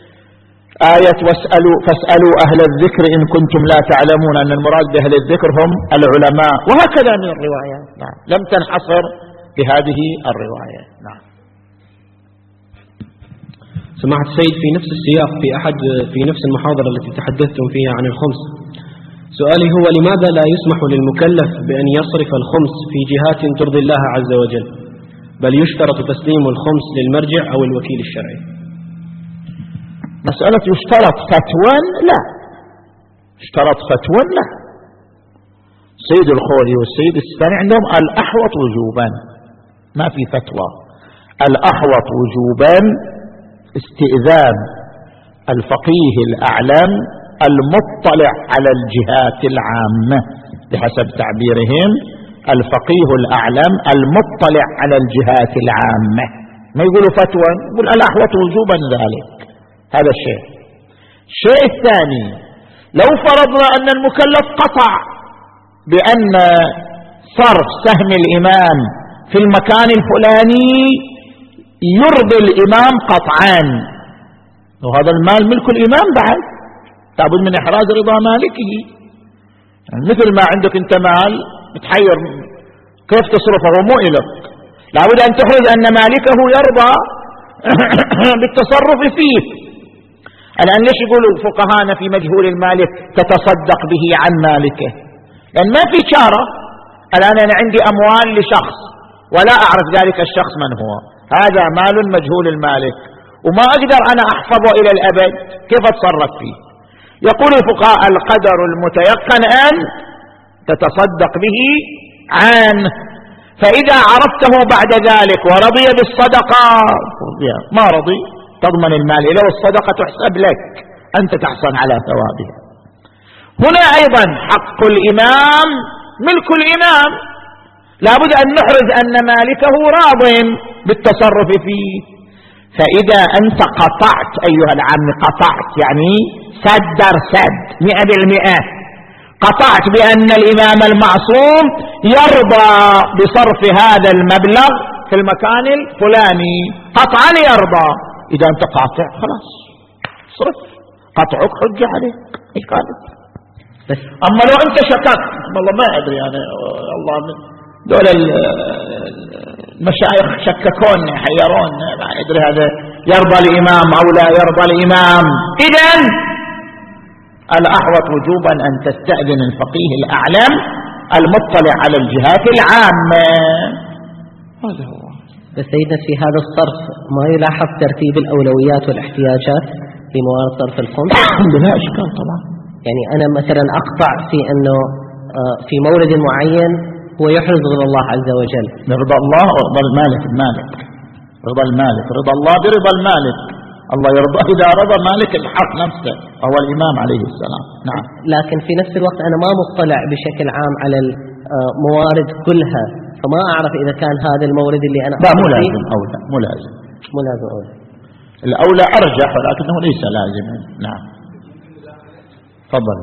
آية واسألوا فاسألوا أهل الذكر إن كنتم لا تعلمون أن المراد بأهل الذكر هم العلماء، وهكذا من الروايات. نعم. لم تنحصر بهذه الرواية. نعم. سماحة السيد في نفس السياق في أحد في نفس المحاضرة التي تحدثتم فيها عن الخمس، سؤالي هو لماذا لا يسمح للمكلف بأن يصرف الخمس في جهات ترضي الله عز وجل، بل يشترط تسليم الخمس للمرجع أو الوكيل الشرعي؟ مسألة يشترط فتوى لا، اشترط فتوى لا. سيد الخوي والسيد السيستاني عندهم الأحوط وجوبا، ما في فتوى، الأحوط وجوبا استئذان الفقيه الأعلم المطلع على الجهات العامة، بحسب تعبيرهم الفقيه الأعلم المطلع على الجهات العامة، ما يقولوا فتوى، يقول الأحوط وجوبا ذلك. هذا الشيء. الشيء الثاني، لو فرضنا أن المكلف قطع بأن صرف سهم الإمام في المكان الفلاني يرضي الإمام قطعا، وهذا المال ملك الإمام بعد لابد من إحراز رضا مالكه. يعني مثل ما عندك أنت مال بتحير كيف تصرفه مو إلك؟ لابد أن تحرز أن مالكه يرضى بالتصرف فيه. الآن ليش يقولوا فقهانا في مجهول المالك تتصدق به عن مالكه؟ لأن ما في شارة. الآن أنا عندي أموال لشخص ولا أعرف ذلك الشخص من هو، هذا مال مجهول المالك وما أقدر أنا أحفظه إلى الأبد، كيف أتصرف فيه؟ يقول الفقهاء القدر المتيقن أن تتصدق به عنه، فإذا عرفته بعد ذلك ورضي بالصدقة ما رضي تضمن المال إلى والصدقة تحسب لك، أنت تحصل على ثوابها. هنا أيضا حق الإمام ملك الإمام، لابد أن نحرز أن مالكه راض بالتصرف فيه. فإذا أنت قطعت أيها العام، قطعت يعني سدر سد مئة بالمئة، قطعت بأن الإمام المعصوم يرضى بصرف هذا المبلغ في المكان الفلاني، قطعا يرضى. إذا أنت قاطع خلاص صرف، قطعك حجة عليك، إيش قالت؟ أما لو أنت شككت والله ما أدري أنا الله من دول المشايخ شككون حيرون ما أدري هذا يرضى الإمام أو لا يرضى الإمام. إذن الأحوط وجوبا أن تستأذن الفقيه الأعلم المطلع على الجهات العامة. هذا هو. بس سيدنا في هذا الصرف ما يلاحظ ترتيب الأولويات والاحتياجات في موارد صرف الخمس؟ بلا إشكال طبعا. يعني أنا مثلا أقطع في أنه في مورد معين هو يحرز رضا الله عز وجل، رضا الله ورضا المالك، المالك رضا المالك، رضا الله برضا المالك، الله يرضى إذا رضى مالك الحق نفسه وهو الإمام عليه السلام. نعم. لكن في نفس الوقت أنا ما مطلع بشكل عام على الموارد كلها، فما أعرف إذا كان هذا المورد اللي أنا لا مو لازم أولى، مو لازم مو لازم أولى، الأولى أرجح ولكنه ليس لازما. نعم تفضل.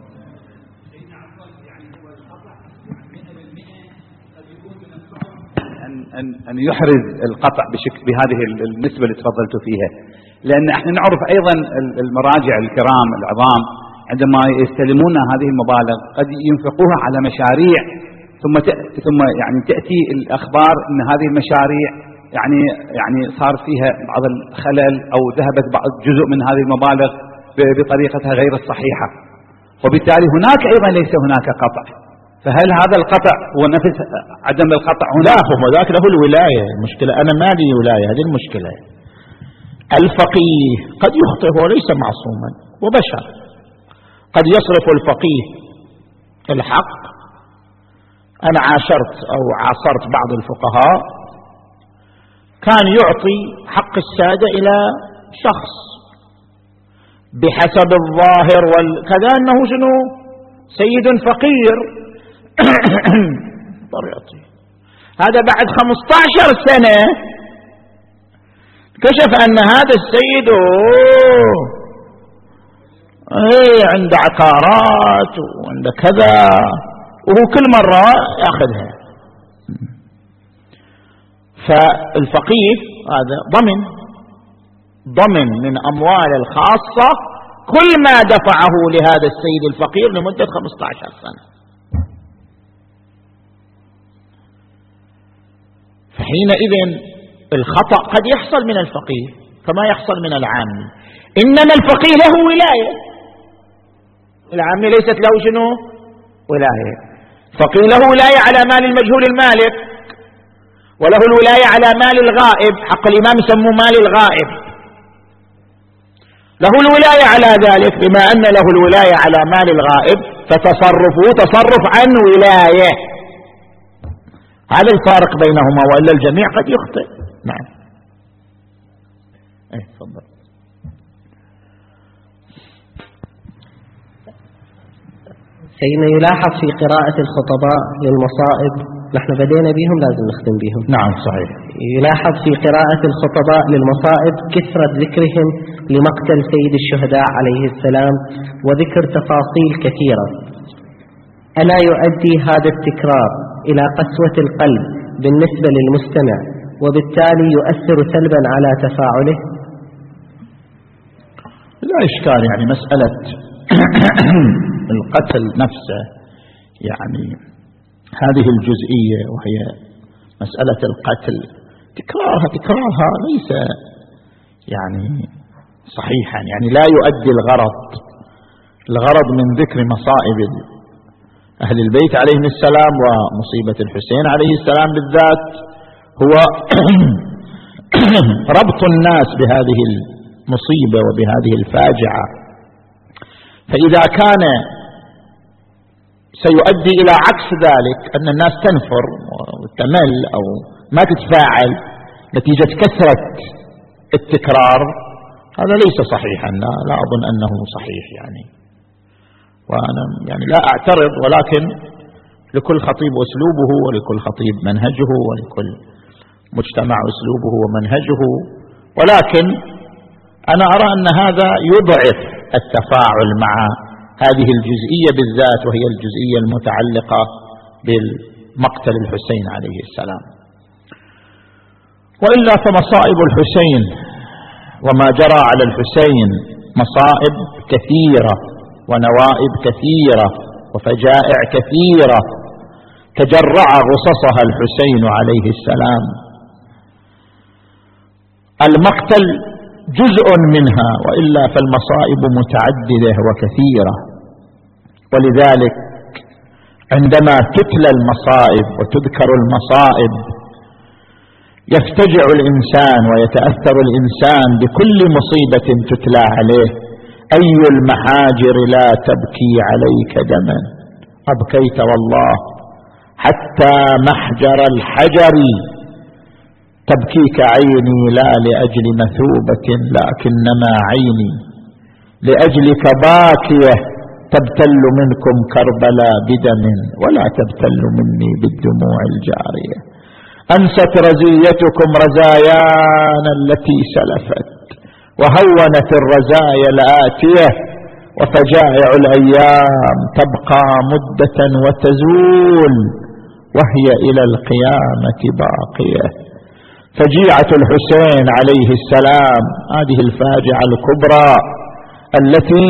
أن أن يحرز القطع بشكل بهذه النسبة اللي تفضلت فيها، لأن احنا نعرف أيضا المراجع الكرام العظام عندما يستلمون هذه المبالغ قد ينفقوها على مشاريع، ثم ثم يعني تأتي الأخبار أن هذه المشاريع يعني يعني صار فيها بعض الخلل أو ذهبت بعض جزء من هذه المبالغ بطريقتها غير الصحيحة، وبالتالي هناك أيضا ليس هناك قطع. فهل هذا القطع هو نفس عدم القطع هنا؟ لا، هو ذاك له الولاية. المشكلة أنا ما لي ولاية، هذه المشكلة. الفقيه قد يخطئ، هو ليس معصوما وبشر، قد يصرف الفقيه الحق. أنا عاشرت أو عاصرت بعض الفقهاء كان يعطي حق السادة إلى شخص بحسب الظاهر والكذا أنه شنو سيد فقير طريقتي. هذا بعد خمسة عشر سنة كشف أن هذا السيد ايه عنده عقارات وعنده كذا، وهو كل مرة يأخذها. فالفقيه هذا ضمن ضمن من أموال الخاصة كل ما دفعه لهذا السيد الفقير لمدة خمسة عشر سنة. فحينئذ الخطأ قد يحصل من الفقيه كما يحصل من العامي، إنما الفقيه له ولاية، العامي ليست له شنو ولاية. الفقيه له ولاية على مال المجهول المالك، وله الولاية على مال الغائب، حق الإمام يسموه مال الغائب، له الولاية على ذلك. بما أن له الولاية على مال الغائب فتصرفه تصرف عن ولاية، هذا الفارق بينهما، وإلا الجميع قد يخطئ. نعم. ايه تفضل. سيدنا يلاحظ في قراءة الخطباء للمصائب، نحن بدينا بهم لازم نختم بهم. نعم صحيح. يلاحظ في قراءة الخطباء للمصائب كثرة ذكرهم لمقتل سيد الشهداء عليه السلام وذكر تفاصيل كثيرة. ألا يؤدي هذا التكرار إلى قسوة القلب بالنسبة للمستمع وبالتالي يؤثر سلبا على تفاعله؟ لا إشكال، يعني مسألة القتل نفسه يعني هذه الجزئية وهي مسألة القتل تكرارها تكرارها ليس يعني صحيحا، يعني لا يؤدي الغرض. الغرض من ذكر مصائب أهل البيت عليهم السلام ومصيبة الحسين عليه السلام بالذات هو ربط الناس بهذه المصيبة وبهذه الفاجعة. فإذا كان سيؤدي إلى عكس ذلك أن الناس تنفر وتمل أو ما تتفاعل نتيجة كثرة التكرار، هذا ليس صحيحا، لا, لا أظن أنه صحيح يعني. وأنا يعني لا أعترض، ولكن لكل خطيب أسلوبه ولكل خطيب منهجه ولكل مجتمع أسلوبه ومنهجه، ولكن أنا أرى أن هذا يضعف التفاعل مع هذه الجزئية بالذات، وهي الجزئية المتعلقة بالمقتل الحسين عليه السلام. وإلا فمصائب الحسين وما جرى على الحسين مصائب كثيرة ونوائب كثيرة وفجائع كثيرة تجرع غصصها الحسين عليه السلام. المقتل جزء منها، وإلا فالمصائب متعددة وكثيرة. ولذلك عندما تتلى المصائب وتذكر المصائب يفتجع الإنسان ويتأثر الإنسان بكل مصيبة تتلى عليه. أي المحاجر لا تبكي عليك دما أبكيت والله حتى محجر الحجر تبكيك عيني لا لأجل مثوبة لكنما عيني لأجلك باكية تبتل منكم كربلا بدم ولا تبتل مني بالدموع الجارية. أنست رزيتكم رزايانا التي سلفت وهونت الرزايا الآتية وفجائع الأيام تبقى مدة وتزول وهي إلى القيامة باقية. فجيعة الحسين عليه السلام هذه الفاجعة الكبرى التي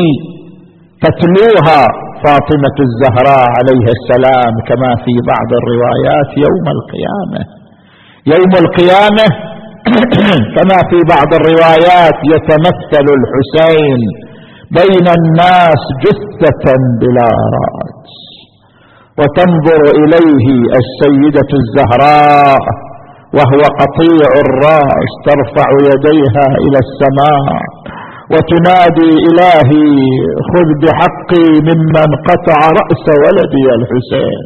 تتلوها فاطمة الزهراء عليها السلام كما في بعض الروايات يوم القيامة. يوم القيامة كما في بعض الروايات يتمثل الحسين بين الناس جثة بلا رأس، وتنظر إليه السيدة الزهراء وهو قطيع الرأس ترفع يديها إلى السماء وتنادي إلهي خذ بحقي ممن قطع رأس ولدي الحسين،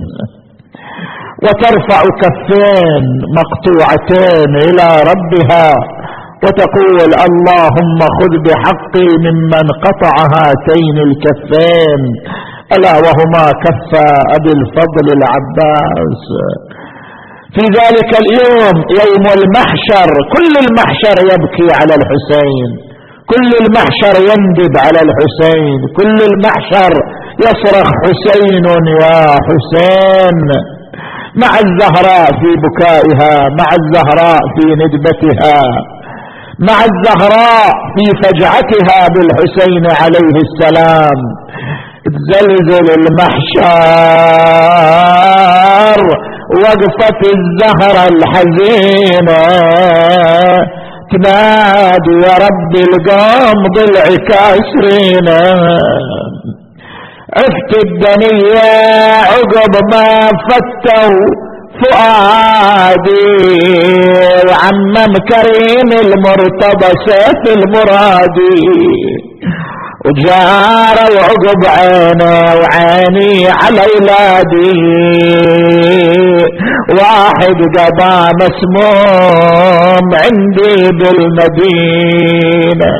وترفع كفين مقطوعتين إلى ربها وتقول اللهم خذ بحقي ممن قطع هاتين الكفين ألا وهما كفا أبي الفضل العباس. في ذلك اليوم يوم المحشر كل المحشر يبكي على الحسين، كل المحشر يندب على الحسين، كل المحشر يصرخ حسين يا حسين، مع الزهراء في بكائها، مع الزهراء في ندبتها، مع الزهراء في فجعتها بالحسين عليه السلام. تزلزل المحشر وقفت الزهرة الحزينة تنادي يا رب القوم ضلع كاسرينا. عفت الدنيا عقب ما فتوا فؤادي وعمم كريم المرتضى سيف المرادي وجاروا عقب عينه وعيني على اولادي واحد قضى مسموم عندي بالمدينة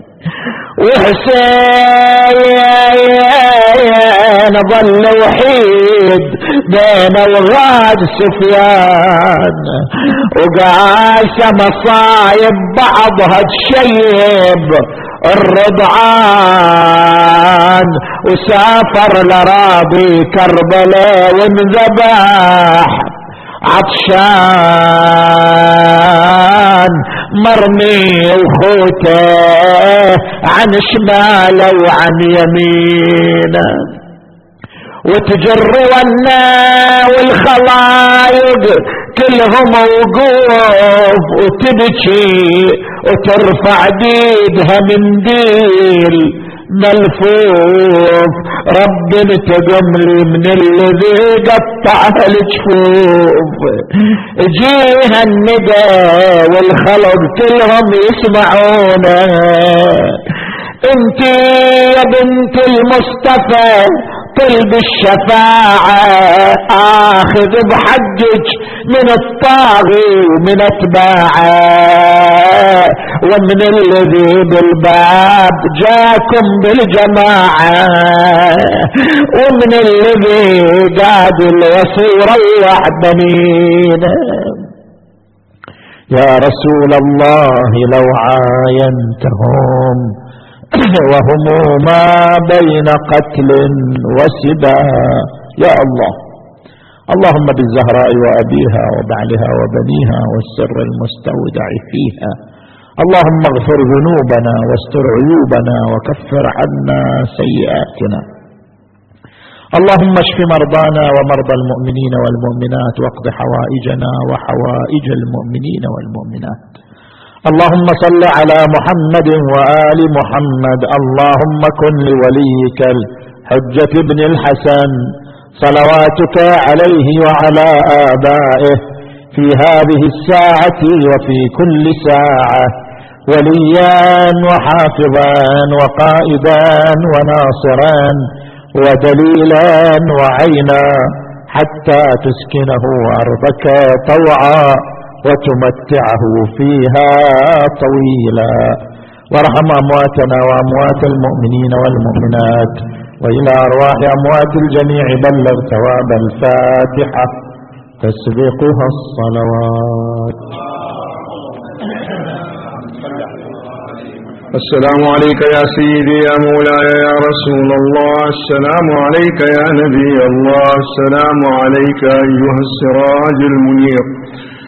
وحسين ظل وحيد بين الغاد سفيان وقاسم مصايب بعضها تشيب الرضعان وسافر لراضي كربلاء وانذبح عطشان مرمي وخوته عن شماله وعن يمينه وتجر ونا والخ الخلايق كلهم وقوف وتبكي وترفع ديدها منديل ملفوف. رب انتقم لي من الذي قطعها الجفوف. جيها الندى والخلق كلهم يسمعونه. انتي يا بنت المصطفى طلب الشفاعة اخذ بحقك من الطاغي ومن اتباعه، ومن الذي بالباب جاكم بالجماعة، ومن الذي قاد الوصي روح بنينا. يا رسول الله لو عاينتهم وهم ما بين قتل وسباء. يا الله، اللهم بالزهراء وأبيها وبعلها وبنيها والسر المستودع فيها، اللهم اغفر ذنوبنا واستر عيوبنا وكفر عنا سيئاتنا. اللهم اشف مرضانا ومرضى المؤمنين والمؤمنات واقض حوائجنا وحوائج المؤمنين والمؤمنات. اللهم صل على محمد وآل محمد. اللهم كن لوليك الحجة ابن الحسن صلواتك عليه وعلى آبائه في هذه الساعة وفي كل ساعة وليا وحافظا وقائدا وناصرا ودليلا وعينا حتى تسكنه أرضك طوعا وتمتعه فيها طويلا. وارحم أمواتنا وأموات المؤمنين والمؤمنات، وإلى أرواح أموات الجميع بلغ ثواب الفاتحة تسبقها الصلوات. السلام عليك يا سيدي يا مولاي يا رسول الله، السلام عليك يا نبي الله، السلام عليك أيها السراج المنير.